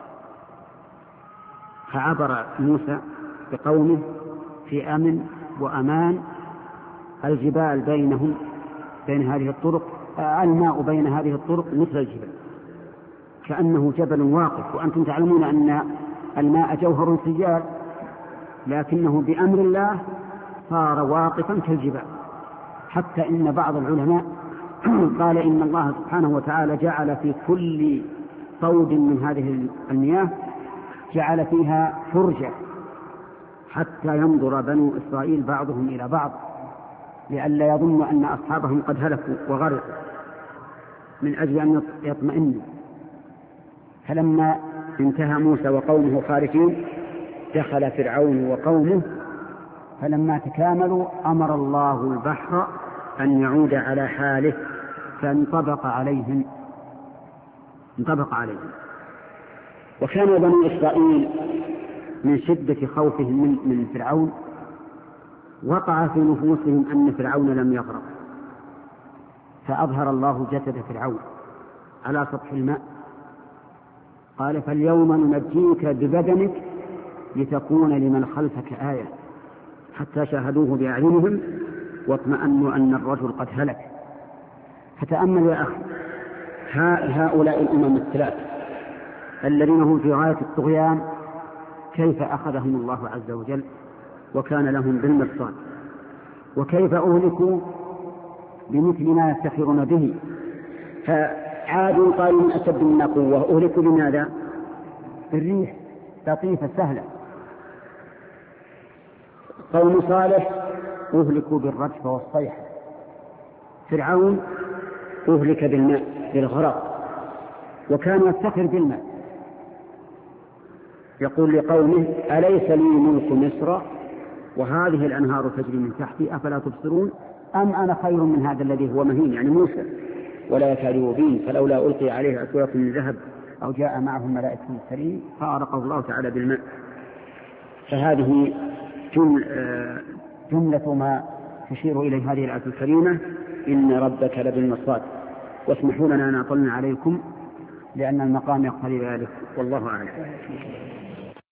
فعبر موسى بقومه في أمن وأمان، الجبال بينهم بين هذه الطرق، الماء بين هذه الطرق مثل الجبال، كأنه جبل واقف. وأنتم تعلمون أن الماء جوهر سجال، لكنه بأمر الله صار واقفا كالجبال. حتى إن بعض العلماء قال إن الله سبحانه وتعالى جعل في كل طود من هذه المياه جعل فيها فرجة حتى ينظر بنو إسرائيل بعضهم إلى بعض، لئلا يظن أن أصحابهم قد هلكوا وغرقوا، من أجل أن يطمئنوا. فلما انتهى موسى وقومه خارجين دخل فرعون وقومه، فلما تكاملوا أمر الله البحر أن يعود على حاله فانطبق عليهم. وكان بنو إسرائيل من شدة خوفهم من فرعون وقع في نفوسهم أن فرعون لم يغرق، فأظهر الله جسد فرعون على سطح الماء، قال فاليوم ننجيك ببدنك لتكون لمن خلفك آية، حتى شاهدوه بأعينهم واطمأنوا أن الرجل قد هلك. فتأمل يا أخي هؤلاء الأمم الثلاث الذين هم في غاية الطغيان كيف أخذهم الله عز وجل وكان لهم بالمرصاد، وكيف أهلكوا بمثل ما يفتخرون به. فعاد قالوا من أشد منا قوة، أهلكوا بماذا؟ بالريح لطيفة سهلة. قوم صالح أهلكوا بالرجف والصيحة. فرعون أهلك بالماء بالغرق، وكان يفتخر بالماء، يقول لقومه أليس لي ملك مصر وهذه الأنهار تجري من تحتي أفلا تبصرون أم أنا خير من هذا الذي هو مهين، يعني موسى، ولا يكاد يبين، فلولا ألقي عليه أسورة من ذهب أو جاء معه ملائكة كريم فأرقه الله تعالى بالماء. فهذه جملة ما تشير إليه هذه الآية الكريمة، إن ربك لبالمرصاد. واسمحوا لنا أن أطلنا عليكم لأن المقام يقتضي ذلك، والله أعلم.